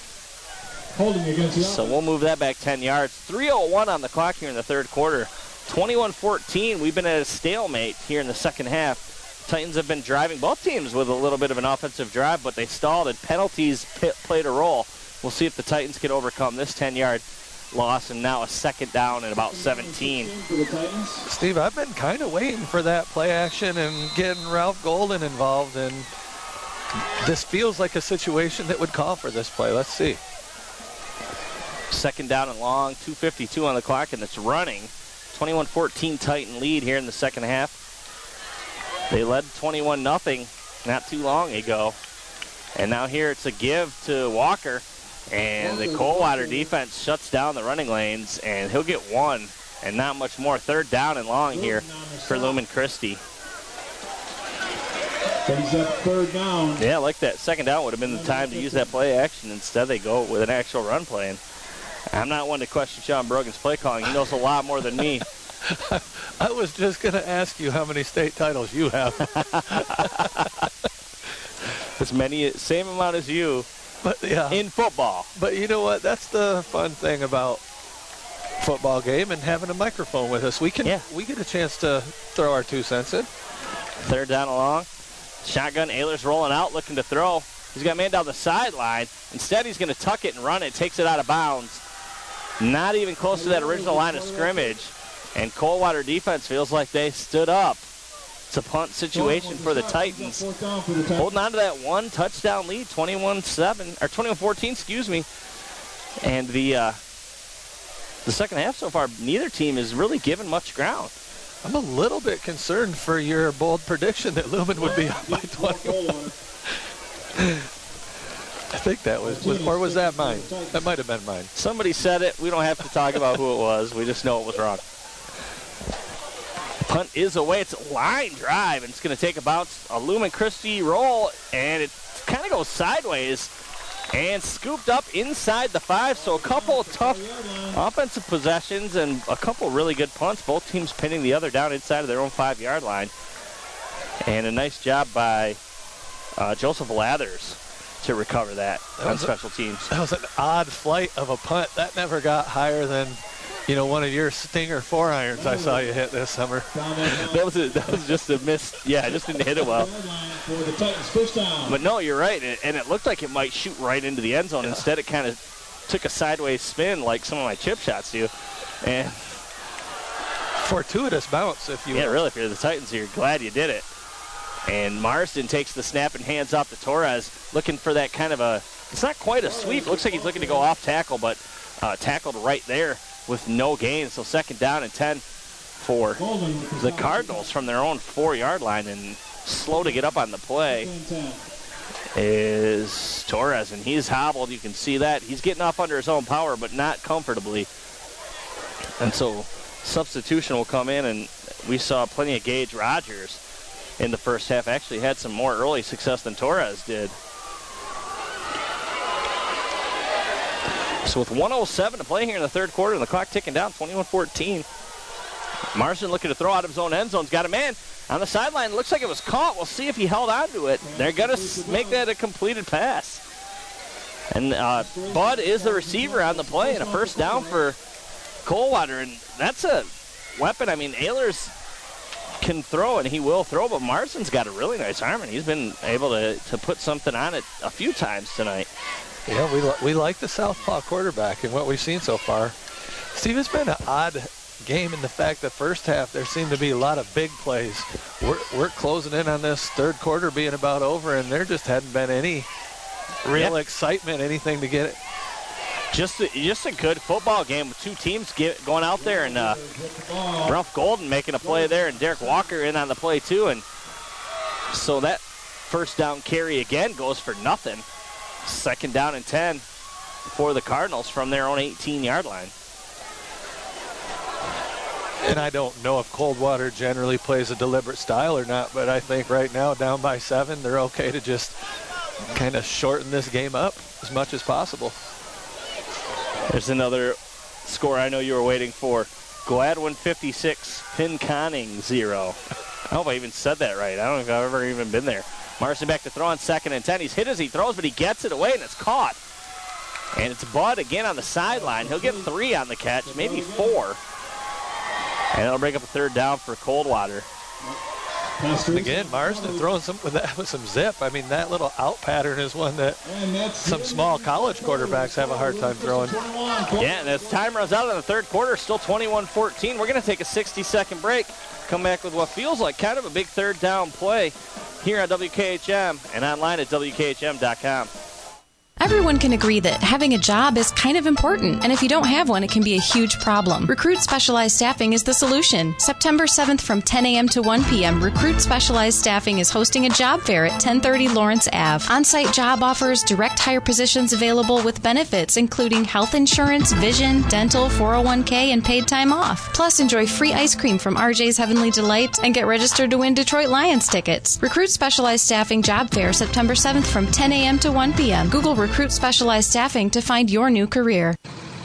So we'll move that back 10 yards. 3:01 on the clock here in the third quarter. 21-14. We've been at a stalemate here in the second half. Titans have been driving both teams with a little bit of an offensive drive, but they stalled, and penalties played a role. We'll see if the Titans can overcome this 10-yard loss, and now a second down and about 17. Steve, I've been kind of waiting for that play action and getting Ralph Golden involved, and this feels like a situation that would call for this play. Let's see. Second down and long, 2:52 on the clock, and it's running. 21-14 Titan lead here in the second half. They led 21-0 not too long ago. And now here it's a give to Walker. And the Coldwater defense shuts down the running lanes, and he'll get 1 and not much more. Third down and long here for Leuben Christie. Third down. Yeah, I like that. Second down would have been the time to use that play action. Instead, they go with an actual run play. And I'm not one to question Sean Brogan's play calling. He knows a lot more than me. I was just going to ask you how many state titles you have. As many, same amount as you, but yeah, in football. But you know what? That's the fun thing about football game and having a microphone with us. We get a chance to throw our 2 cents in. Third down along. Shotgun, Ehlers rolling out, looking to throw. He's got a man down the sideline. Instead, he's going to tuck it and run it. Takes it out of bounds. Not even close to that original line of scrimmage. And Coldwater defense feels like they stood up. It's a punt situation for the Titans. Holding on to that 1 touchdown lead, 21-14, excuse me. And the second half so far, neither team has really given much ground. I'm a little bit concerned for your bold prediction that Lumen would be up by 21. I think that was or was that mine? That might have been mine. Somebody said it. We don't have to talk about who it was. We just know it was wrong. Punt is away. It's a line drive, and it's going to take a bounce, a Lumen Christi roll, and it kind of goes sideways and scooped up inside the 5. So a couple of tough offensive possessions and a couple really good punts. Both teams pinning the other down inside of their own 5-yard line. And a nice job by Joseph Lathers to recover that on special teams. That was an odd flight of a punt. That never got higher than, one of your Stinger 4-irons I saw you hit this summer. That was just a miss. Yeah, I just didn't hit it well. But no, you're right. And it looked like it might shoot right into the end zone. Instead, it kind of took a sideways spin like some of my chip shots do. And fortuitous bounce, if you will. Yeah, really, if you're the Titans, you're glad you did it. And Marsden takes the snap and hands off to Torres, looking for that kind of it's not quite a sweep. Looks like he's looking to go off tackle, but tackled right there with no gain. So 2nd down and 10 for the Cardinals from their own 4-yard line. And slow to get up on the play is Torres, and he's hobbled. You can see that. He's getting off under his own power, but not comfortably. And so substitution will come in, and we saw plenty of Gage Rogers in the first half. Actually had some more early success than Torres did. So with 1:07 to play here in the third quarter and the clock ticking down, 21-14. Marsden looking to throw out of his own end zone. He's got a man on the sideline. Looks like it was caught. We'll see if he held on to it. They're going to make that a completed pass. And Bud is the receiver on the play, and a first down for Coldwater. And that's a weapon. I mean, Ehlers can throw, and he will throw, but Marsden's got a really nice arm, and he's been able to put something on it a few times tonight. Yeah, we like the southpaw quarterback and what we've seen so far. Steve, it's been an odd game in the fact that first half there seemed to be a lot of big plays. We're closing in on this third quarter being about over, and there just hadn't been any real excitement, anything to get it. Just a good football game with two teams going out there, and Ralph Golden making a play there, and Derek Walker in on the play too. And so that first down carry again goes for nothing. 2nd down and 10 for the Cardinals from their own 18-yard line. And I don't know if Coldwater generally plays a deliberate style or not, but I think right now, down by 7, they're okay to just kind of shorten this game up as much as possible. There's another score I know you were waiting for. Gladwin 56, Pinconning 0. I hope I even said that right. I don't know if I've ever even been there. Marsden back to throw on 2nd and 10. He's hit as he throws, but he gets it away, and it's caught. And it's Bud again on the sideline. He'll get 3 on the catch, maybe 4. And it'll bring up a 3rd down for Coldwater. Again, Marsden throwing with some zip. I mean, that little out pattern is one that some small college quarterbacks have a hard time throwing. Yeah, and as time runs out in the third quarter, still 21-14. We're going to take a 60-second break. Come back with what feels like kind of a big 3rd down play here on WKHM and online at WKHM.com. Everyone can agree that having a job is kind of important, and if you don't have one, it can be a huge problem. Recruit Specialized Staffing is the solution. September 7th from 10 a.m. to 1 p.m., Recruit Specialized Staffing is hosting a job fair at 1030 Lawrence Ave. On-site job offers, direct hire positions available with benefits, including health insurance, vision, dental, 401k, and paid time off. Plus, enjoy free ice cream from RJ's Heavenly Delight and get registered to win Detroit Lions tickets. Recruit Specialized Staffing Job Fair, September 7th from 10 a.m. to 1 p.m. Google Recruit Specialized Staffing to find your new career.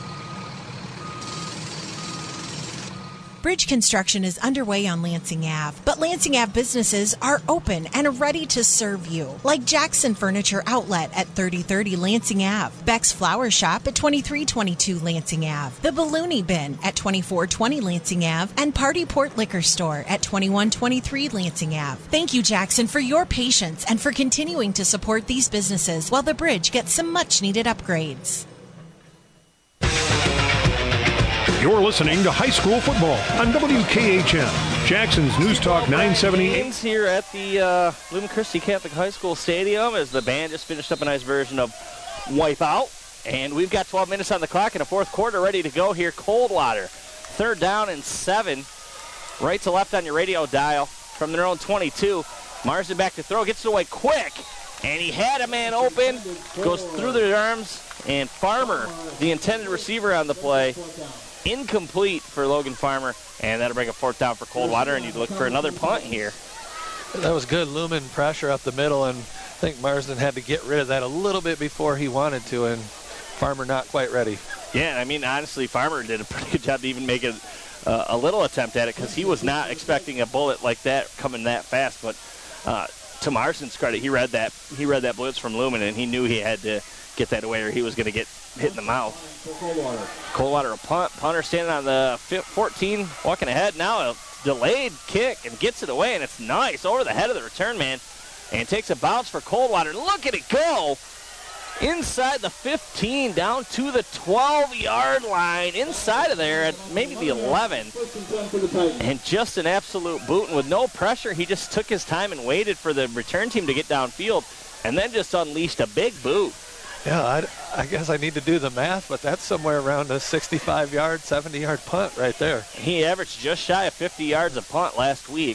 Bridge construction is underway on Lansing Ave, but Lansing Ave businesses are open and ready to serve you, like Jackson Furniture Outlet at 3030 Lansing Ave, Beck's Flower Shop at 2322 Lansing Ave, The Balloony Bin at 2420 Lansing Ave, and Party Port Liquor Store at 2123 Lansing Ave. Thank you, Jackson, for your patience and for continuing to support these businesses while the bridge gets some much-needed upgrades. You're listening to high school football on WKHM, Jackson's News Talk 970. Games here at the Lumen Christi Catholic High School Stadium as the band just finished up a nice version of Wipeout. And we've got 12 minutes on the clock in the fourth quarter ready to go here. Coldwater, 3rd down and 7 right to left on your radio dial from their own 22. Marsden back to throw, gets it away quick, and he had a man open, goes through their arms, and Farmer, the intended receiver on the play, incomplete for Logan Farmer, and that'll bring a 4th down for Coldwater, and you'd look for another punt here. That was good Lumen pressure up the middle, and I think Marsden had to get rid of that a little bit before he wanted to, and Farmer not quite ready. Yeah, I mean, honestly, Farmer did a pretty good job to even make a little attempt at it because he was not expecting a bullet like that coming that fast. But to Marsden's credit, he read that blitz from Lumen, and he knew he had to get that away or he was going to get hit in the mouth. Coldwater a punt. Punter standing on the 14, walking ahead. Now a delayed kick and gets it away, and it's nice over the head of the return man. And takes a bounce for Coldwater. Look at it go! Inside the 15, down to the 12-yard line, inside of there at maybe the 11. And just an absolute boot, and with no pressure, he just took his time and waited for the return team to get downfield, and then just unleashed a big boot. Yeah, I guess I need to do the math, but that's somewhere around a 65-yard, 70-yard punt right there. He averaged just shy of 50 yards a punt last week,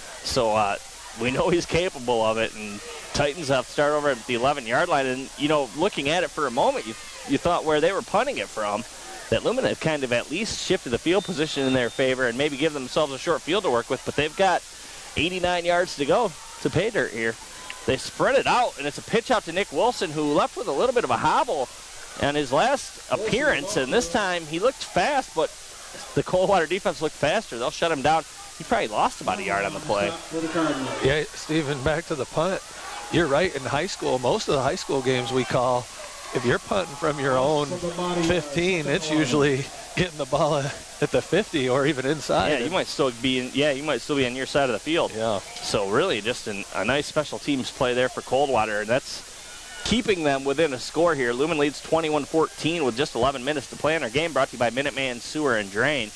so we know he's capable of it, and Titans have to start over at the 11-yard line. And, you know, looking at it for a moment, you thought where they were punting it from, that Lumen had kind of at least shifted the field position in their favor and maybe give themselves a short field to work with, but they've got 89 yards to go to pay dirt here. They spread it out, and it's a pitch out to Nick Wilson, who left with a little bit of a hobble on his last appearance, and this time he looked fast, but the Coldwater defense looked faster. They'll shut him down. He probably lost about a yard on the play. Yeah, Stephen, back to the punt. You're right. In high school, most of the high school games we call, if you're punting from your own 15, it's usually getting the ball at the 50 or even inside. Yeah, you might still be on your side of the field. Yeah. So really just a nice special teams play there for Coldwater, and that's keeping them within a score here. Lumen leads 21-14 with just 11 minutes to play in our game, brought to you by Minuteman Sewer and Drain.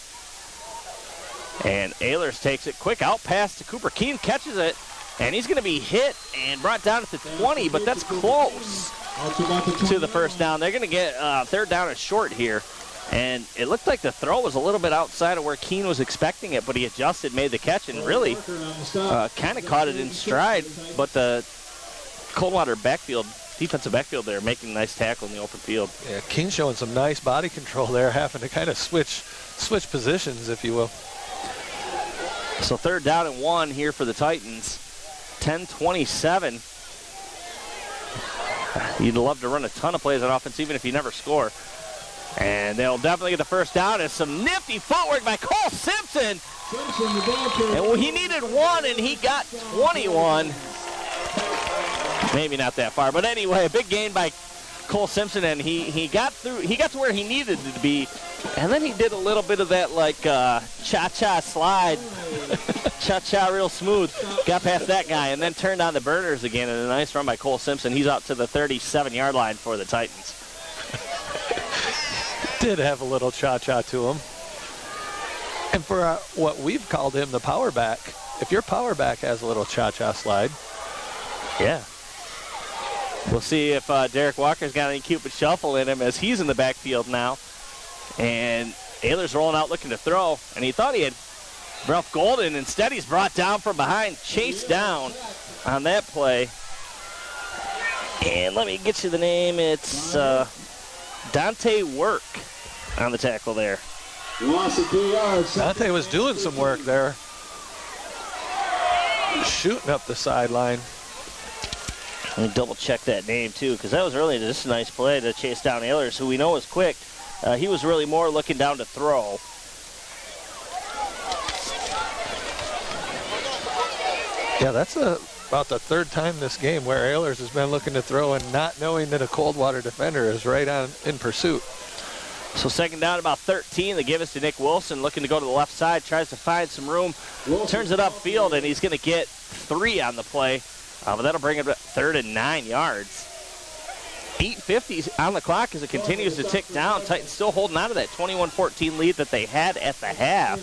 And Ehlers takes it quick out pass to Cooper Keene, catches it, and he's going to be hit and brought down at the 20, but that's close to the first down. They're going to get 3rd down and short here. And it looked like the throw was a little bit outside of where Keene was expecting it, but he adjusted, made the catch, and really kind of caught it in stride. But the Coldwater defensive backfield there, making a nice tackle in the open field. Yeah, Keene showing some nice body control there, having to kind of switch positions, if you will. So 3rd down and 1 here for the Titans. 10-27. You'd love to run a ton of plays on offense, even if you never score. And they'll definitely get the first down. It's some nifty footwork by Cole Simpson. And he needed 1, and he got 21. Maybe not that far, but anyway, a big gain by Cole Simpson, and he got through. He got to where he needed to be, and then he did a little bit of that cha-cha slide, cha-cha real smooth. Got past that guy, and then turned on the burners again, and a nice run by Cole Simpson. He's out to the 37-yard line for the Titans. Did have a little cha-cha to him. And for what we've called him the power back, if your power back has a little cha-cha slide. Yeah. We'll see if Derek Walker's got any Cupid Shuffle in him as he's in the backfield now. And Ehlers rolling out looking to throw, and he thought he had Ralph Golden. Instead, he's brought down from behind, chased down on that play. And let me get you the name. It's Dante Work on the tackle there. Dante was doing some work there. Shooting up the sideline. Let me double check that name too, because that was really just a nice play to chase down Ehlers, who we know is quick. He was really more looking down to throw. Yeah, that's about the 3rd time this game where Ehlers has been looking to throw and not knowing that a Coldwater defender is right on in pursuit. So 2nd down, about 13. They give us to Nick Wilson, looking to go to the left side, tries to find some room, turns it upfield, and he's going to get 3 on the play. But that'll bring it to 3rd and 9 yards. 8:50 on the clock as it continues to tick down. Titans still holding on to that 21-14 lead that they had at the half.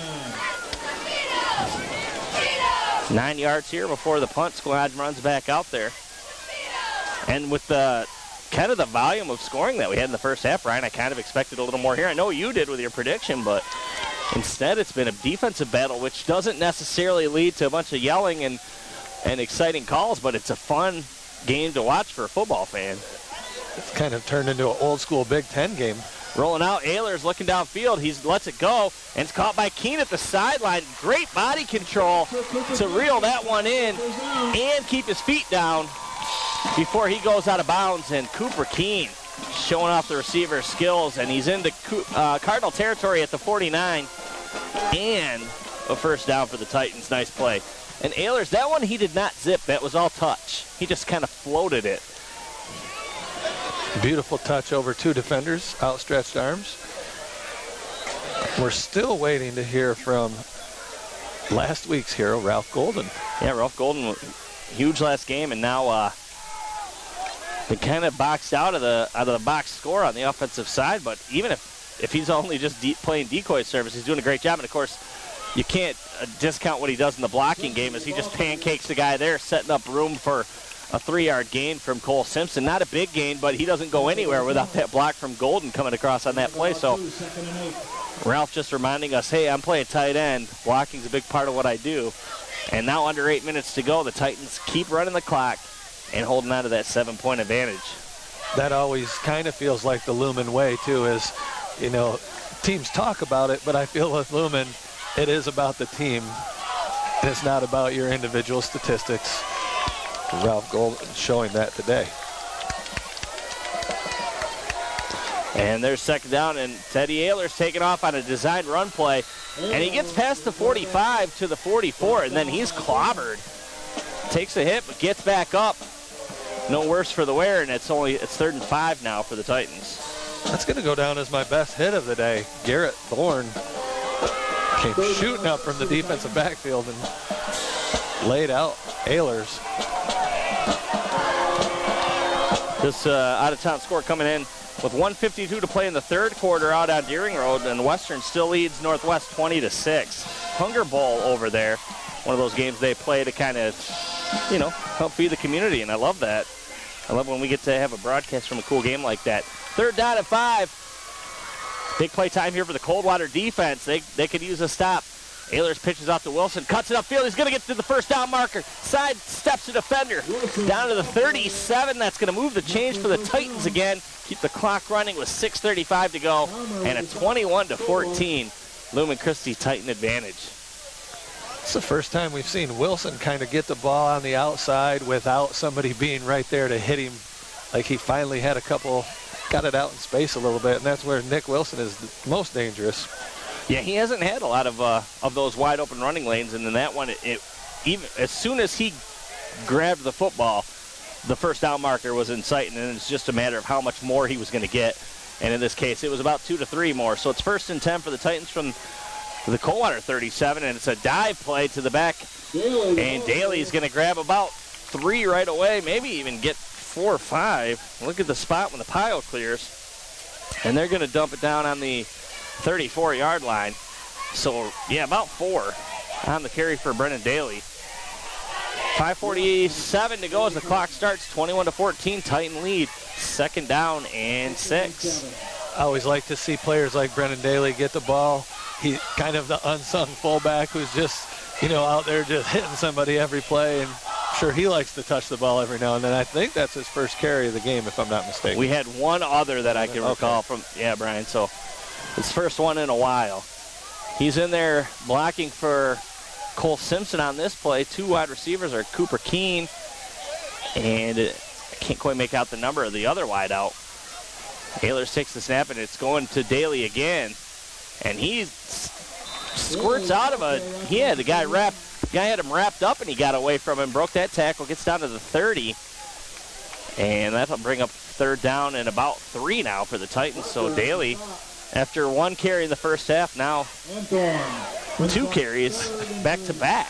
9 yards here before the punt squad runs back out there. And with the kind of the volume of scoring that we had in the first half, Ryan, I kind of expected a little more here. I know you did with your prediction, but Instead, it's been a defensive battle, which doesn't necessarily lead to a bunch of yelling and exciting calls, but it's a fun game to watch for a football fan. It's kind of turned into an old-school Big Ten game. Rolling out, Ehlers looking downfield. He lets it go, and it's caught by Keene at the sideline. Great body control to reel that one in and keep his feet down before he goes out of bounds. And Cooper Keene showing off the receiver's skills, and he's into Cardinal territory at the 49. And a first down for the Titans. Nice play. And Ehlers, that one he did not zip. That was all touch. He just kind of floated it. Beautiful touch over two defenders, outstretched arms. We're still waiting to hear from last week's hero, Ralph Golden. Yeah, Ralph Golden, huge last game, and now been kind of boxed out of the box score on the offensive side. But even if he's only just playing decoy service, he's doing a great job. And of course, you can't discount what he does in the blocking game, as he just pancakes the guy there, setting up room for a 3-yard gain from Cole Simpson. Not a big gain, but he doesn't go anywhere without that block from Golden coming across on that play. So Ralph just reminding us, hey, I'm playing tight end. Blocking's a big part of what I do. And now under 8 minutes to go, the Titans keep running the clock and holding on to that 7-point advantage. That always kind of feels like the Lumen way, too, is, you know, teams talk about it, but I feel with Lumen, it is about the team. It's not about your individual statistics. Ralph Golden showing that today. And there's second down, and Teddy Ehlers taking off on a designed run play. And he gets past the 45 to the 44, and then he's clobbered. Takes a hit, but gets back up. No worse for the wear, and it's 3rd and 5 now for the Titans. That's going to go down as my best hit of the day. Garrett Thorne came shooting up from the defensive backfield and laid out Ehlers. This out-of-town score coming in with 1:52 to play in the third quarter out on Deering Road, and Western still leads Northwest 20-6. Hunger Bowl over there. One of those games they play to kind of, you know, help feed the community, and I love that. I love when we get to have a broadcast from a cool game like that. 3rd down at 5. Big play time here for the Coldwater defense. They could use a stop. Ehlers pitches out to Wilson, cuts it upfield. He's going to get to the first down marker. Side steps the defender. Down to the 37. That's going to move the change for the Titans again. Keep the clock running with 6:35 to go. And a 21-14 Lumen Christi Titan advantage. It's the first time we've seen Wilson kind of get the ball on the outside without somebody being right there to hit him. Like he finally had got it out in space a little bit, and that's where Nick Wilson is the most dangerous. Yeah, he hasn't had a lot of those wide open running lanes, and in that one, even as soon as he grabbed the football, the first down marker was in sight, and then it's just a matter of how much more he was going to get. And in this case, it was about 2 to 3 more. So it's 1st and 10 for the Titans from the Coldwater 37, and it's a dive play to the back. And Daly's going to grab about 3 right away, maybe even get 4 or 5. Look at the spot when the pile clears. And they're going to dump it down on the 34-yard line. So, yeah, about 4 on the carry for Brennan Daly. 5:47 to go as the clock starts. 21-14, Titan lead. 2nd down and 6. I always like to see players like Brennan Daly get the ball. He's kind of the unsung fullback who's just, you know, out there just hitting somebody every play. And sure, he likes to touch the ball every now and then. I think that's his first carry of the game, if I'm not mistaken. We had one other that I can recall from, Brian. So his first one in a while. He's in there blocking for Cole Simpson on this play. 2 wide receivers are Cooper Keene, and I can't quite make out the number of the other wide out. Ehlers takes the snap, and it's going to Daly again. And he squirts out of the guy had him wrapped up, and he got away from him, broke that tackle, gets down to the 30. And that'll bring up 3rd down and about 3 now for the Titans. So Daly, after 1 carry in the first half, now 2 carries back-to-back.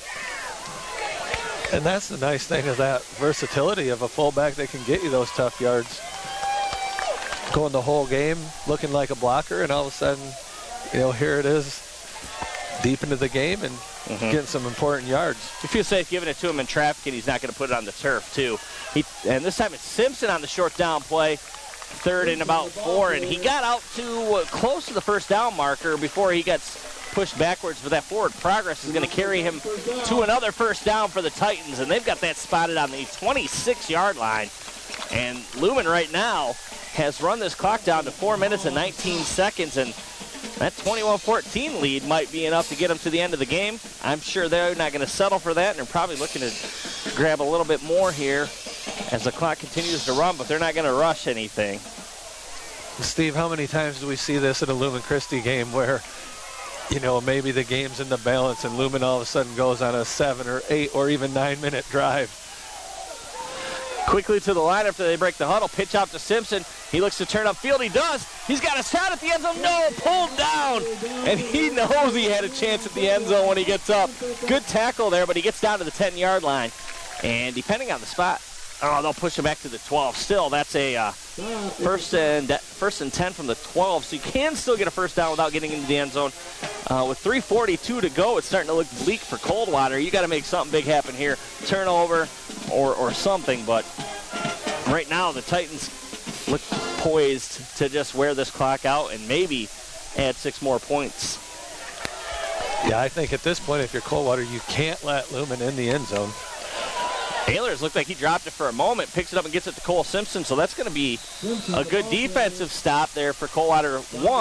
And that's the nice thing of that versatility of a fullback. They can get you those tough yards. Going the whole game looking like a blocker, and all of a sudden, you know, here it is deep into the game and getting some important yards. You feel safe giving it to him in traffic, and he's not going to put it on the turf, too. And this time it's Simpson on the short down play. 3rd and about 4, and he got out to close to the first down marker before he gets pushed backwards, but that forward progress is going to carry him to another first down for the Titans, and they've got that spotted on the 26-yard line. And Lumen right now has run this clock down to 4 minutes and 19 seconds, and that 21-14 lead might be enough to get them to the end of the game. I'm sure they're not going to settle for that, and they're probably looking to grab a little bit more here as the clock continues to run, but they're not going to rush anything. Steve, how many times do we see this in a Lumen Christi game where, you know, maybe the game's in the balance and Lumen all of a sudden goes on a 7 or 8 or even 9-minute drive? Quickly to the line after they break the huddle. Pitch out to Simpson. He looks to turn upfield. He does. He's got a shot at the end zone. No, pulled down. And he knows he had a chance at the end zone when he gets up. Good tackle there, but he gets down to the 10-yard line. And depending on the spot, they'll push him back to the 12. Still, that's a first and 10 from the 12. So you can still get a first down without getting into the end zone. With 3:42 to go, it's starting to look bleak for Coldwater. You got to make something big happen here. Turnover or something. But right now, the Titans look poised to just wear this clock out and maybe add 6 more points. Yeah, I think at this point, if you're Coldwater, you can't let Lumen in the end zone. Taylor's looked like he dropped it for a moment, picks it up and gets it to Cole Simpson, so that's going to be a good defensive stop there for Coldwater.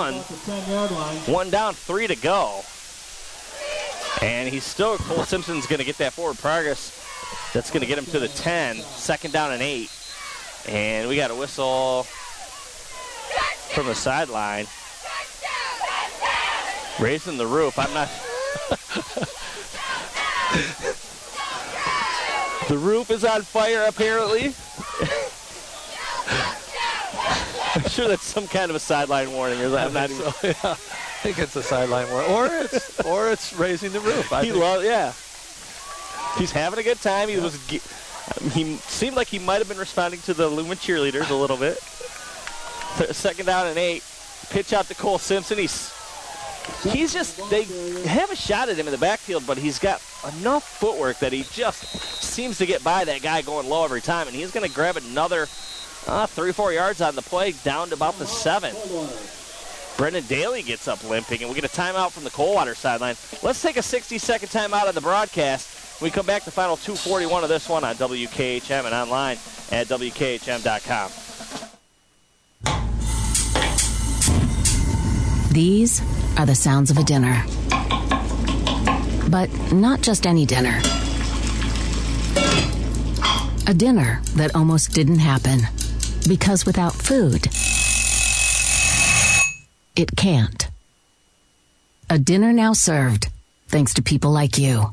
1 down, 3 to go. And Cole Simpson's going to get that forward progress. That's going to get him to the 10, 2nd down and 8. And we got a whistle from the sideline. Raising the roof. I'm not... The roof is on fire, apparently. I'm sure that's some kind of a sideline warning. I'm not even... So, yeah, I think it's a sideline warning. Or it's raising the roof. Yeah. He's having a good time. He seemed like he might have been responding to the Lumen cheerleaders a little bit. 2nd down and 8. Pitch out to Cole Simpson. They have a shot at him in the backfield, but he's got enough footwork that he just seems to get by that guy going low every time, and he's going to grab another 3-4 yards on the play down to about the 7. Brendan Daly gets up limping, and we get a timeout from the Coldwater sideline. Let's take a 60-second timeout on the broadcast. When we come back, the final 2:41 of this one on WKHM and online at WKHM.com. These are the sounds of a dinner. But not just any dinner. A dinner that almost didn't happen. Because without food, it can't. A dinner now served, thanks to people like you.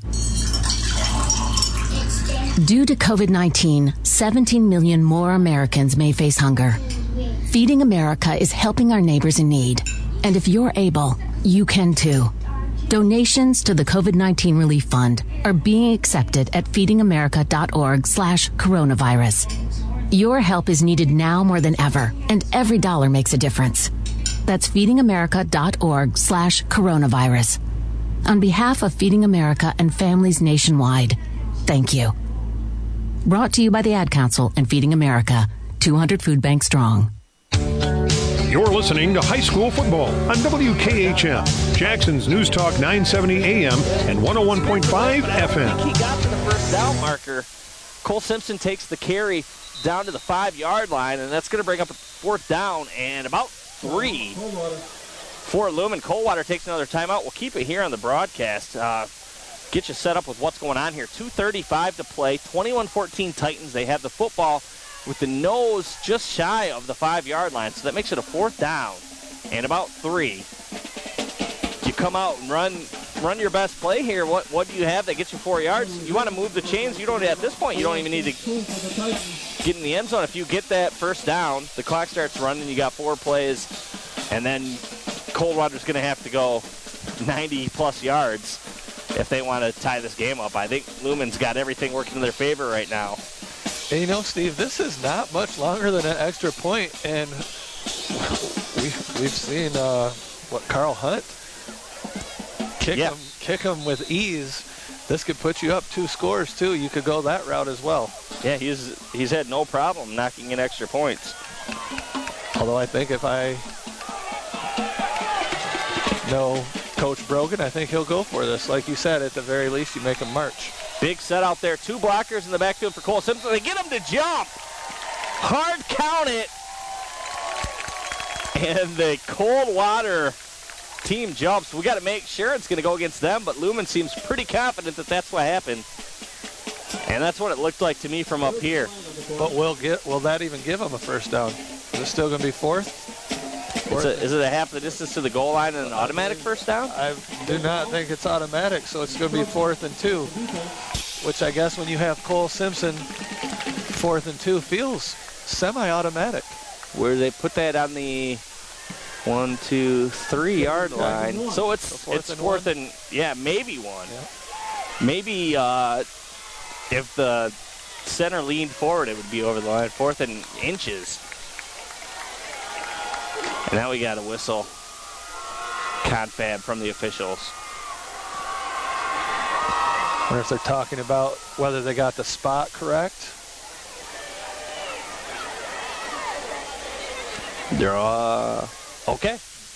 Due to COVID-19, 17 million more Americans may face hunger. Feeding America is helping our neighbors in need. And if you're able, you can too. Donations to the COVID-19 Relief Fund are being accepted at feedingamerica.org/coronavirus. Your help is needed now more than ever, and every dollar makes a difference. That's feedingamerica.org/coronavirus. On behalf of Feeding America and families nationwide, thank you. Brought to you by the Ad Council and Feeding America, 200 Food Bank Strong. You're listening to high school football on WKHM, Jackson's News Talk 970 AM and 101.5 FM. He got to the first down marker. Cole Simpson takes the carry down to the 5-yard line, and that's going to bring up a 4th down and about 3 for Lumen. Coldwater takes another timeout. We'll keep it here on the broadcast. Get you set up with what's going on here. 2:35 to play. 21-14 Titans. They have the football with the nose just shy of the 5-yard line. So that makes it a 4th down and about 3. You come out and run your best play here. What do you have that gets you 4 yards? You want to move the chains. You don't, at this point, you don't even need to get in the end zone. If you get that first down, the clock starts running. You got 4 plays, and then Coldwater's going to have to go 90-plus yards if they want to tie this game up. I think Lumen's got everything working in their favor right now. And you know, Steve, this is not much longer than an extra point, and we've seen Carl Hunt kick him with ease. This could put you up 2 scores too. You could go that route as well. Yeah, he's had no problem knocking in extra points. Although I think if I know Coach Brogan, I think he'll go for this. Like you said, at the very least, you make him march. Big set out there. 2 blockers in the backfield for Cole Simpson. They get him to jump. Hard count it. And the Coldwater team jumps. We got to make sure it's going to go against them, but Lumen seems pretty confident that that's what happened. And that's what it looked like to me from up here. But will that even give them a first down? Is it still going to be fourth? Is it a half the distance to the goal line and an automatic first down? I do not think it's automatic, so it's going to be 4th and 2, which I guess when you have Cole Simpson, 4th and 2 feels semi-automatic. Where they put that on the 1, 2, 3 yard line. So it's 4th and yeah, maybe 1. Yeah. Maybe if the center leaned forward, it would be over the line. 4th and inches. And now we got a whistle. Confab from the officials. I wonder if they're talking about whether they got the spot correct. They're okay.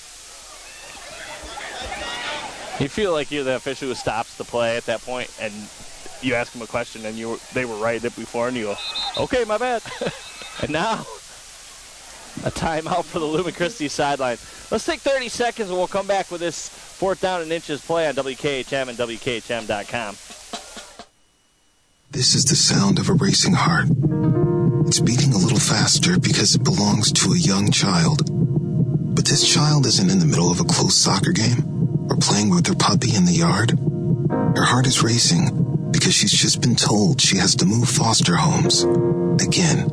You feel like you're the official who stops the play at that point, and you ask them a question, and they were right before, and you go, okay, my bad. And now, a timeout for the Lumen Christi sideline. Let's take 30 seconds, and we'll come back with this 4th down and inches play on WKHM and WKHM.com. This is the sound of a racing heart. It's beating a little faster because it belongs to a young child. But this child isn't in the middle of a close soccer game or playing with her puppy in the yard. Her heart is racing because she's just been told she has to move foster homes. Again.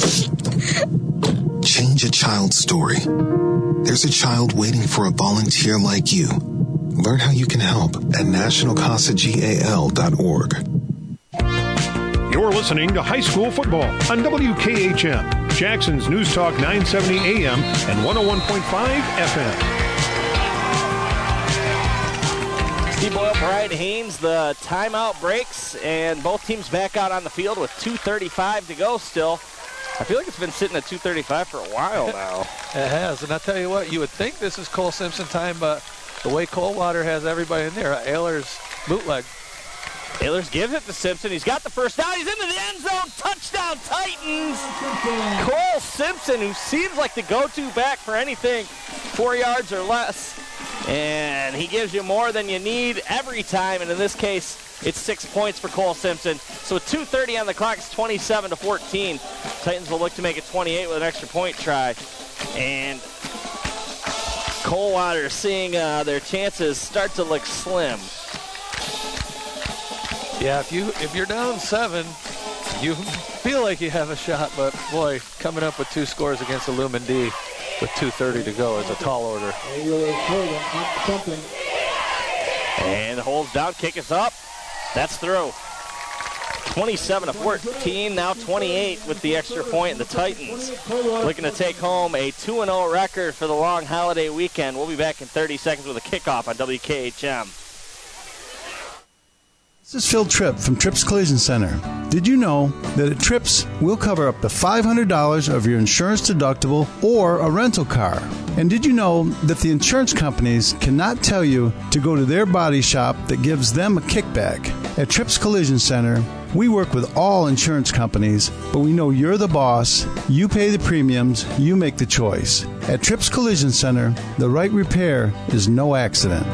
Change a child's story. There's a child waiting for a volunteer like you. Learn how you can help at nationalcasagal.org. You're listening to High School Football on WKHM, Jackson's News Talk 970 AM and 101.5 FM. Steve Boyle, Brian Haynes, the timeout breaks, and both teams back out on the field with 2:35 to go still. I feel like it's been sitting at 2:35 for a while now. It has, and I'll tell you what, you would think this is Cole Simpson time, but the way Coldwater has everybody in there, Ehlers bootleg. Ehlers gives it to Simpson. He's got the first down. He's into the end zone. Touchdown, Titans. Cole Simpson, who seems like the go-to back for anything 4 yards or less. And he gives you more than you need every time. And in this case, it's 6 points for Cole Simpson. So with 2:30 on the clock, it's 27-14. Titans will look to make it 28 with an extra point try. And Coldwater seeing their chances start to look slim. Yeah, if you're down 7, you feel like you have a shot, but boy, coming up with 2 scores against the Lumen D with 2:30 to go is a tall order. And the holds down, kick is up. That's through. 27-14, now 28 with the extra point. And the Titans looking to take home a 2-0 record for the long holiday weekend. We'll be back in 30 seconds with a kickoff on WKHM. This is Phil Tripp from Tripp's Collision Center. Did you know that at Tripp's, we'll cover up to $500 of your insurance deductible or a rental car? And did you know that the insurance companies cannot tell you to go to their body shop that gives them a kickback? At Tripp's Collision Center, we work with all insurance companies, but we know you're the boss, you pay the premiums, you make the choice. At Tripp's Collision Center, the right repair is no accident.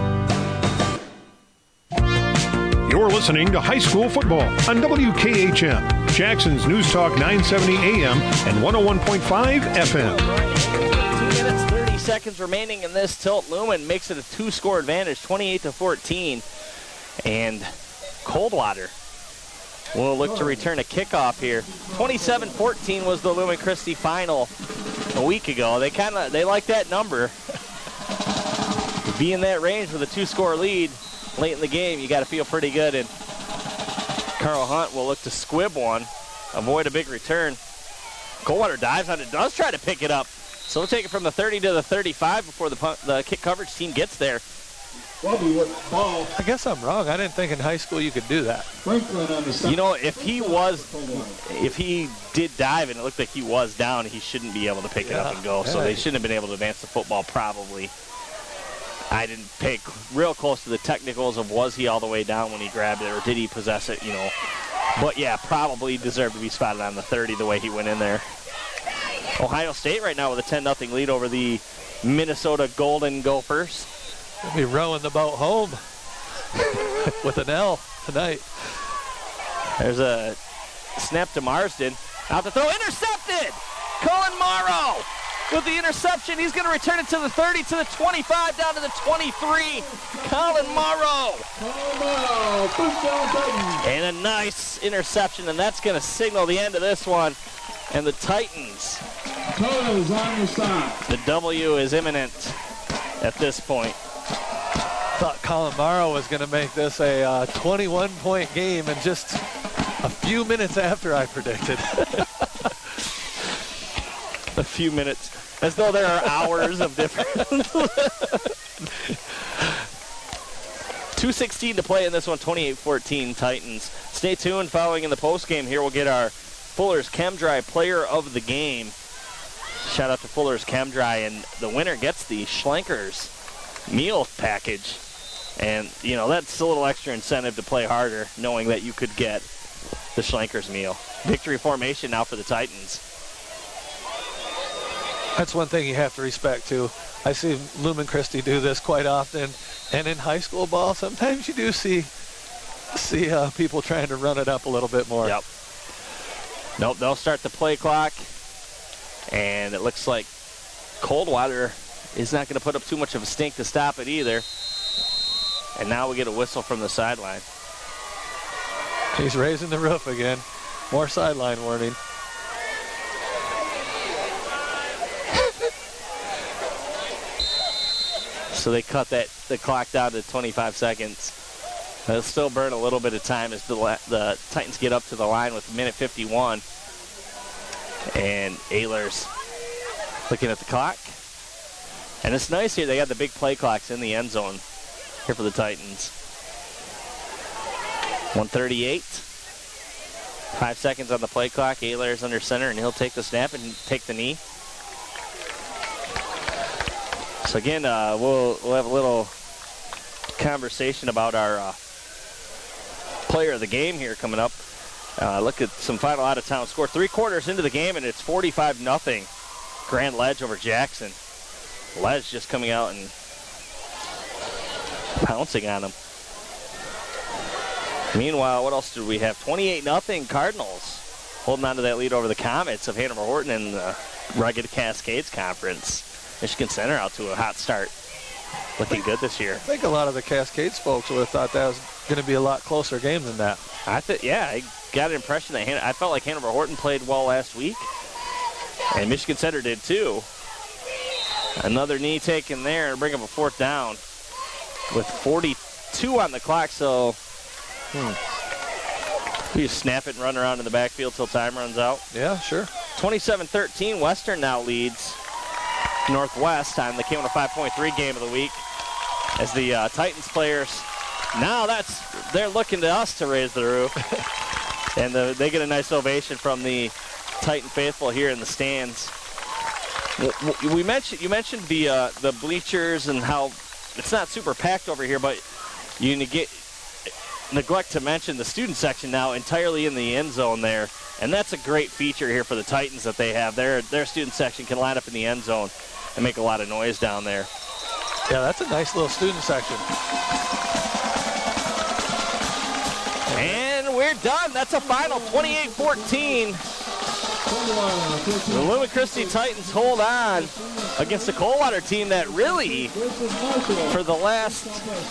You're listening to High School Football on WKHM, Jackson's News Talk 970 AM and 101.5 FM. 2 minutes, 30 seconds remaining in this tilt. Lumen makes it a 2-score advantage, 28-14. And Coldwater will look to return a kickoff here. 27-14 was the Lumen Christi final a week ago. They like that number. To be in that range with a 2-score lead late in the game, you got to feel pretty good. And Carl Hunt will look to squib one, avoid a big return. Coldwater dives on it, does try to pick it up. So we'll take it from the 30 to the 35 before the kick coverage team gets there. Bubby with the ball. I guess I'm wrong. I didn't think in high school you could do that. Franklin on the stop. You know, if he did dive and it looked like he was down, he shouldn't be able to pick it up and go. So they shouldn't have been able to advance the football probably. I didn't pay real close to the technicals of was he all the way down when he grabbed it or did he possess it, you know. But, yeah, probably deserved to be spotted on the 30 the way he went in there. Ohio State right now with a 10-0 lead over the Minnesota Golden Gophers. We'll be rowing the boat home with an L tonight. There's a snap to Marsden. Out the throw, intercepted! Colin Morrow with the interception. He's going to return it to the 30, to the 25, down to the 23. Colin Morrow. And a nice interception, and that's going to signal the end of this one. And the Titans, the W is imminent at this point. Thought Colin Morrow was going to make this a 21-point game, and just a few minutes after I predicted. A few minutes, as though there are hours of difference. 2:16 to play in this one, 28-14 Titans. Stay tuned. Following in the postgame here, we'll get our Fuller's ChemDry Player of the Game. Shout out to Fuller's ChemDry, and the winner gets the Schlenker's meal package. And, you know, that's a little extra incentive to play harder, knowing that you could get the Schlenker's meal. Victory formation now for the Titans. That's one thing you have to respect, too. I see Lumen Christi do this quite often. And in high school ball, sometimes you do see people trying to run it up a little bit more. Yep. Nope, they'll start the play clock. And it looks like Coldwater is not going to put up too much of a stink to stop it either. And now we get a whistle from the sideline. He's raising the roof again. More sideline warning. So they cut the clock down to 25 seconds. They'll still burn a little bit of time as the Titans get up to the line with a minute 51. And Ehlers looking at the clock. And it's nice here. They got the big play clocks in the end zone here for the Titans. 1:38. 5 seconds on the play clock. Ehlers under center, and he'll take the snap and take the knee. So again, we'll have a little conversation about our player of the game here coming up. Look at some final out-of-town score. 3 quarters into the game, and it's 45-0. Grand Ledge over Jackson. Ledge just coming out and pouncing on him. Meanwhile, what else did we have? 28-0 Cardinals holding on to that lead over the Comets of Hanover Horton in the Rugged Cascades Conference. Michigan Center out to a hot start. Looking good this year. I think a lot of the Cascades folks would have thought that was going to be a lot closer game than that. I got an impression that I felt like Hanover Horton played well last week. And Michigan Center did too. Another knee taken there and bring up a 4th down with 42 on the clock. So you just snap it and run around in the backfield till time runs out. Yeah, sure. 27-13. Western now leads Northwest on the K105.3 game of the week as the Titans players now they're looking to us to raise the roof. And they get a nice ovation from the Titan faithful here in the stands. You mentioned the bleachers and how it's not super packed over here, but you neglect to mention the student section now entirely in the end zone there. And that's a great feature here for the Titans that they have. Their student section can line up in the end zone and make a lot of noise down there. Yeah, that's a nice little student section. And we're done. That's a final 28-14. The Lumen Christi Titans hold on against the Coldwater team that really, for the last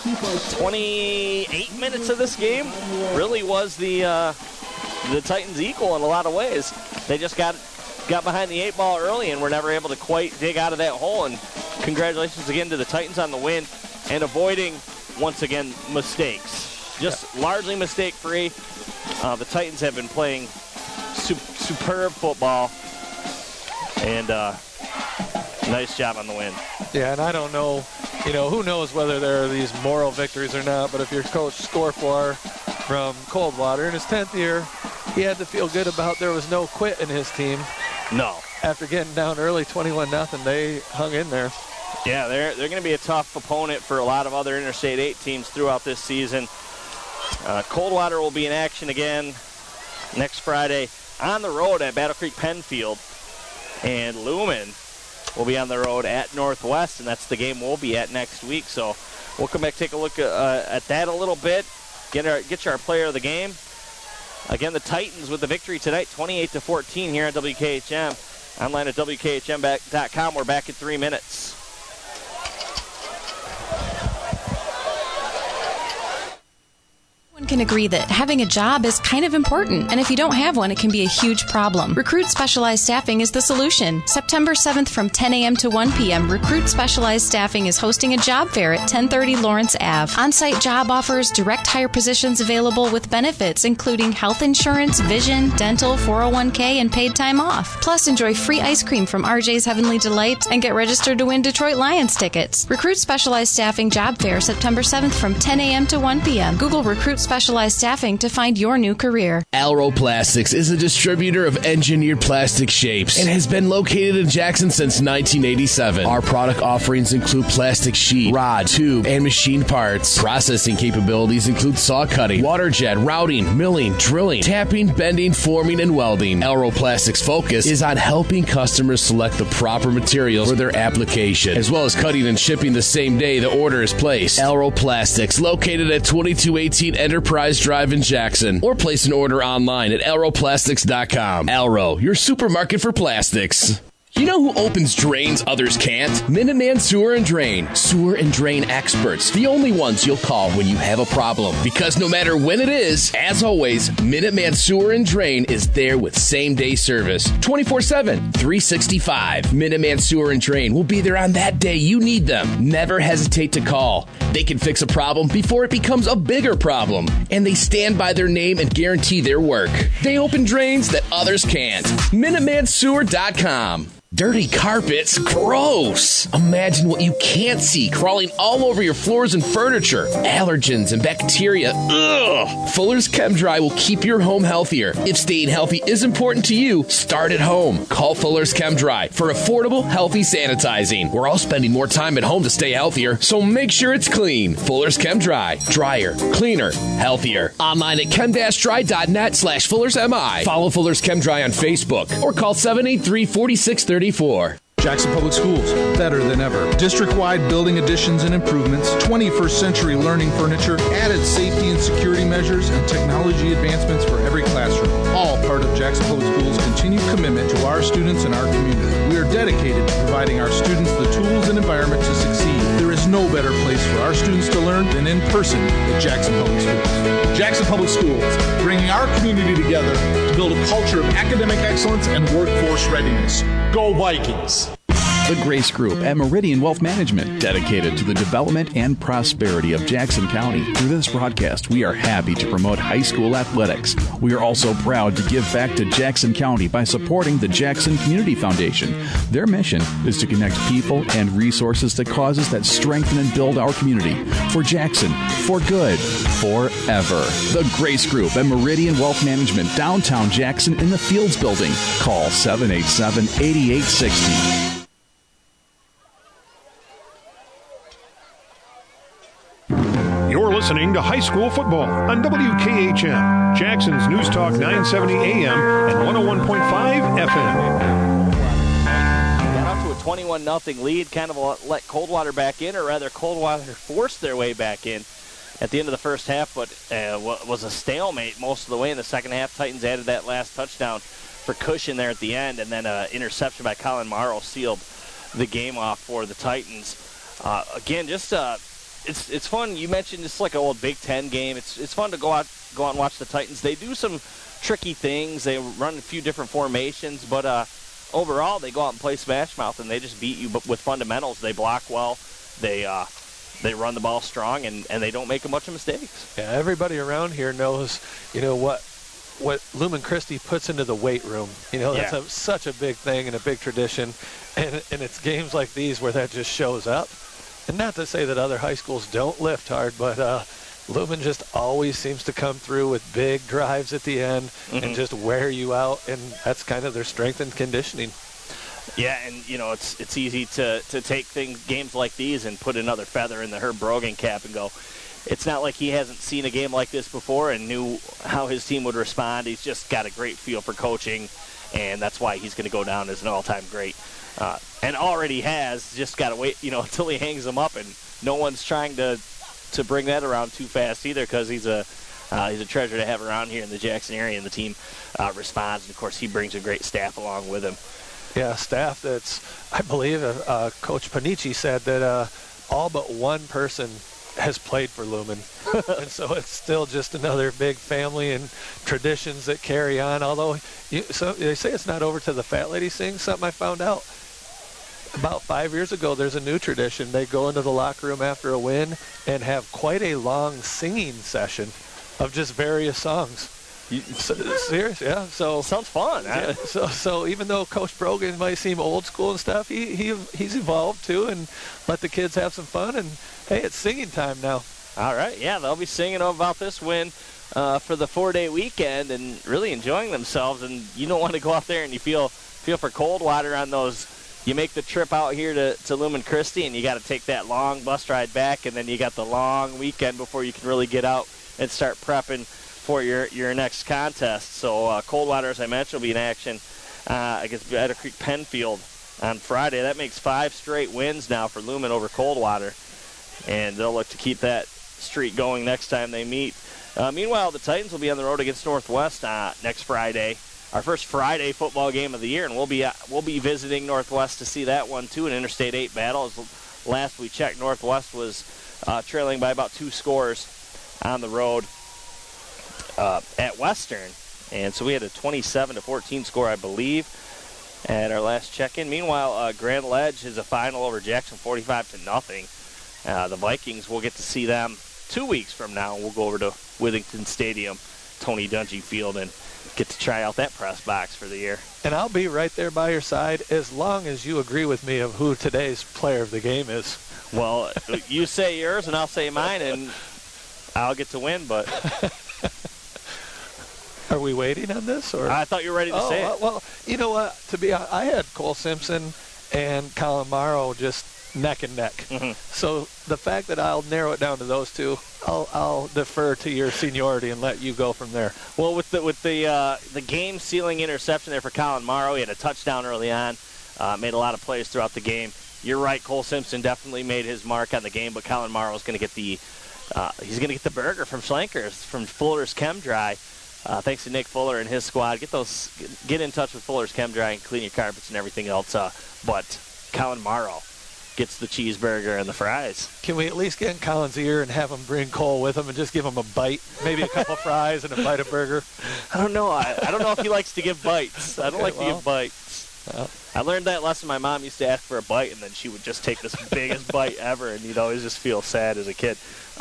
28 minutes of this game, really was the Titans' equal in a lot of ways. They just got behind the 8 ball early and were never able to quite dig out of that hole. And congratulations again to the Titans on the win and avoiding, once again, mistakes. Just largely mistake-free. The Titans have been playing superb football, and nice job on the win. Yeah, and I don't know who knows whether there are these moral victories or not, but if your coach scored for from Coldwater in his 10th year, he had to feel good about there was no quit in his team. No. After getting down early 21-0, they hung in there. Yeah, they're going to be a tough opponent for a lot of other Interstate 8 teams throughout this season. Coldwater will be in action again next Friday on the road at Battle Creek Penfield. And Lumen will be on the road at Northwest, and that's the game we'll be at next week. So we'll come back, take a look at that a little bit, get you our player of the game. Again, the Titans with the victory tonight, 28-14 here on WKHM. Online at WKHM.com. We're back in 3 minutes. Can agree that having a job is kind of important, and if you don't have one, it can be a huge problem. Recruit Specialized Staffing is the solution. September 7th from 10 a.m. to 1 p.m., Recruit Specialized Staffing is hosting a job fair at 1030 Lawrence Ave. On-site job offers, direct hire positions available with benefits, including health insurance, vision, dental, 401k, and paid time off. Plus, enjoy free ice cream from RJ's Heavenly Delight and get registered to win Detroit Lions tickets. Recruit Specialized Staffing Job Fair, September 7th from 10 a.m. to 1 p.m. Google Recruit Specialized Staffing to find your new career. Alro Plastics is a distributor of engineered plastic shapes and has been located in Jackson since 1987. Our product offerings include plastic sheet, rod, tube, and machined parts. Processing capabilities include saw cutting, water jet, routing, milling, drilling, tapping, bending, forming, and welding. Alro Plastics' focus is on helping customers select the proper materials for their application, as well as cutting and shipping the same day the order is placed. Alro Plastics, located at 2218 Enterprise Drive in Jackson, or place an order online at alroplastics.com. Alro, your supermarket for plastics. You know who opens drains others can't? Minuteman Sewer and Drain. Sewer and drain experts. The only ones you'll call when you have a problem. Because no matter when it is, as always, Minuteman Sewer and Drain is there with same-day service. 24/7, 365. Minuteman Sewer and Drain will be there on that day you need them. Never hesitate to call. They can fix a problem before it becomes a bigger problem. And they stand by their name and guarantee their work. They open drains that others can't. MinutemanSewer.com. Dirty carpets? Gross! Imagine what you can't see crawling all over your floors and furniture. Allergens and bacteria. Ugh! Fuller's ChemDry will keep your home healthier. If staying healthy is important to you, start at home. Call Fuller's ChemDry for affordable, healthy sanitizing. We're all spending more time at home to stay healthier, so make sure it's clean. Fuller's ChemDry. Drier, cleaner, healthier. Online at chem-dry.net/FullersMI. Follow Fuller's ChemDry on Facebook or call 783-4630. Jackson Public Schools, better than ever. District-wide building additions and improvements, 21st century learning furniture, added safety and security measures, and technology advancements for every classroom. All part of Jackson Public Schools' continued commitment to our students and our community. We are dedicated to providing our students the tools and environment to succeed. There is no better place for our students to learn than in person at Jackson Public Schools. Jackson Public Schools, bringing our community together to build a culture of academic excellence and workforce readiness. Go Vikings! The Grace Group at Meridian Wealth Management, dedicated to the development and prosperity of Jackson County. Through this broadcast, we are happy to promote high school athletics. We are also proud to give back to Jackson County by supporting the Jackson Community Foundation. Their mission is to connect people and resources to causes that strengthen and build our community. For Jackson, for good, forever. The Grace Group at Meridian Wealth Management, downtown Jackson in the Fields Building. Call 787-8860. You're listening to High School Football on WKHM, Jackson's News Talk 970 AM and 101.5 FM. Got up to a 21-0 lead, kind of let Coldwater back in, or rather Coldwater forced their way back in at the end of the first half, but was a stalemate most of the way in the second half. Titans added that last touchdown for cushion there at the end, and then an interception by Colin Morrow sealed the game off for the Titans. Again, just it's fun. You mentioned it's like an old Big Ten game. It's fun to go out and watch the Titans. They do some tricky things. They run a few different formations, but overall they go out and play smash mouth, and they just beat you with fundamentals. They block well. They run the ball strong, and they don't make a bunch of mistakes. Yeah, everybody around here knows, what Lumen Christi puts into the weight room. That's such a big thing and a big tradition, and it's games like these where that just shows up. And not to say that other high schools don't lift hard, but Lumen just always seems to come through with big drives at the end and just wear you out, and that's kind of their strength and conditioning. Yeah, and it's easy to take games like these and put another feather in the Herb Brogan cap and go, it's not like he hasn't seen a game like this before and knew how his team would respond. He's just got a great feel for coaching, and that's why he's going to go down as an all-time great. And already has, just got to wait, until he hangs them up, and no one's trying to bring that around too fast either, because he's a treasure to have around here in the Jackson area, and the team responds. And, of course, he brings a great staff along with him. Yeah, staff that's, I believe, Coach Panici said that all but one person has played for Lumen. And so it's still just another big family and traditions that carry on. Although, so they say it's not over to the Fat Lady Sings. Something I found out about 5 years ago, there's a new tradition. They go into the locker room after a win and have quite a long singing session of just various songs. Serious, yeah. So sounds fun. Yeah, so even though Coach Brogan might seem old school and stuff, he's evolved too, and let the kids have some fun. And hey, it's singing time now. All right, yeah, they'll be singing about this win for the 4-day weekend and really enjoying themselves. And you don't want to go out there and you feel for cold water on those. You make the trip out here to Lumen Christi, and you got to take that long bus ride back, and then you got the long weekend before you can really get out and start prepping for your next contest. So Coldwater, as I mentioned, will be in action against Battle Creek Penfield on Friday. That makes 5 straight wins now for Lumen over Coldwater, and they'll look to keep that streak going next time they meet. Meanwhile, the Titans will be on the road against Northwest next Friday, our first Friday football game of the year, and we'll be visiting Northwest to see that one too, an Interstate 8 battle. As last we checked, Northwest was trailing by about 2 scores on the road at Western, and so we had a 27-14 score, I believe, at our last check-in. Meanwhile, Grand Ledge is a final over Jackson, 45-0. The Vikings, we'll get to see them 2 weeks from now. We'll go over to Withington Stadium, Tony Dungy Field, and get to try out that press box for the year. And I'll be right there by your side as long as you agree with me of who today's player of the game is. Well, you say yours and I'll say mine, and I'll get to win, but... Are we waiting on this? Or I thought you were ready to say it. Well, you know what? I had Cole Simpson and Colin Morrow just neck and neck. Mm-hmm. So the fact that I'll narrow it down to those two, I'll defer to your seniority and let you go from there. Well, with the game-sealing interception there for Colin Morrow, he had a touchdown early on, made a lot of plays throughout the game. You're right, Cole Simpson definitely made his mark on the game, but Colin Morrow is going to get the burger from Schlankers, from Fuller's Chem Dry. Thanks to Nick Fuller and his squad. Get in touch with Fuller's Chem Dry and clean your carpets and everything else. But Colin Morrow gets the cheeseburger and the fries. Can we at least get in Colin's ear and have him bring Cole with him and just give him a bite? Maybe a couple fries and a bite of burger? I don't know. I don't know if he likes to give bites. I don't like to give bites. I learned that lesson. My mom used to ask for a bite, and then she would just take this biggest bite ever, and you'd always just feel sad as a kid.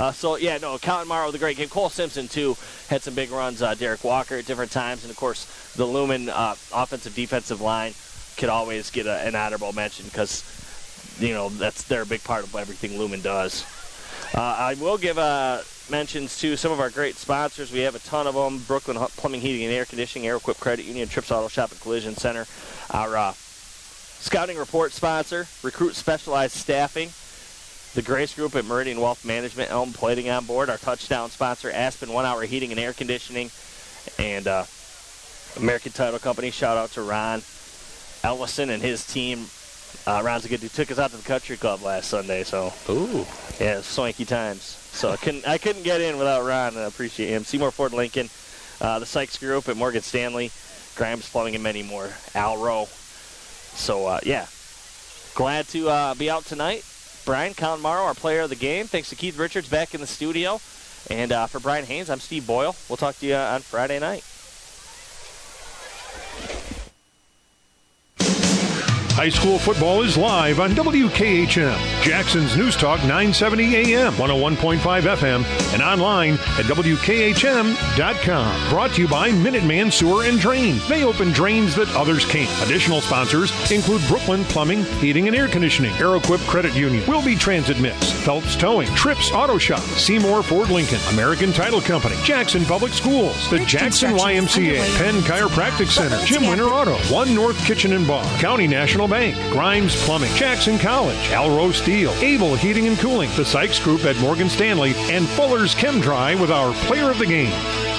Colin Morrow with a great game. Cole Simpson, too, had some big runs. Derek Walker at different times. And, of course, the Lumen offensive defensive line could always get an honorable mention because, they're a big part of everything Lumen does. I will give mentions to some of our great sponsors. We have a ton of them. Brooklyn Plumbing, Heating, and Air Conditioning, Aeroquip Credit Union, Trips Auto Shop and Collision Center. Our Scouting Report sponsor, Recruit Specialized Staffing. The Grace Group at Meridian Wealth Management, Elm Plating on board. Our touchdown sponsor, Aspen 1 Hour Heating and Air Conditioning. And American Title Company, shout out to Ron Ellison and his team. Ron's a good dude. Took us out to the country club last Sunday. So, ooh, yeah, swanky times. So I couldn't get in without Ron, and I appreciate him. Seymour Ford Lincoln, the Sykes Group at Morgan Stanley, Grimes Plumbing, and many more. Al Rowe. So, glad to be out tonight. Brian, Colin Morrow, our player of the game. Thanks to Keith Richards back in the studio. And for Brian Haynes, I'm Steve Boyle. We'll talk to you on Friday night. High school football is live on WKHM, Jackson's News Talk 970 AM, 101.5 FM, and online at WKHM.com. Brought to you by Minuteman Sewer and Drain. They open drains that others can't. Additional sponsors include Brooklyn Plumbing, Heating and Air Conditioning, AeroQuip Credit Union, Wilby Transit Mix, Phelps Towing, Trips Auto Shop, Seymour Ford Lincoln, American Title Company, Jackson Public Schools, the Jackson YMCA, Penn Chiropractic Center, Jim Winter Auto, One North Kitchen and Bar, County National Bank, Grimes Plumbing, Jackson College, Alro Steel, Able Heating and Cooling, the Sykes Group at Morgan Stanley, and Fuller's Chem Dry with our Player of the Game.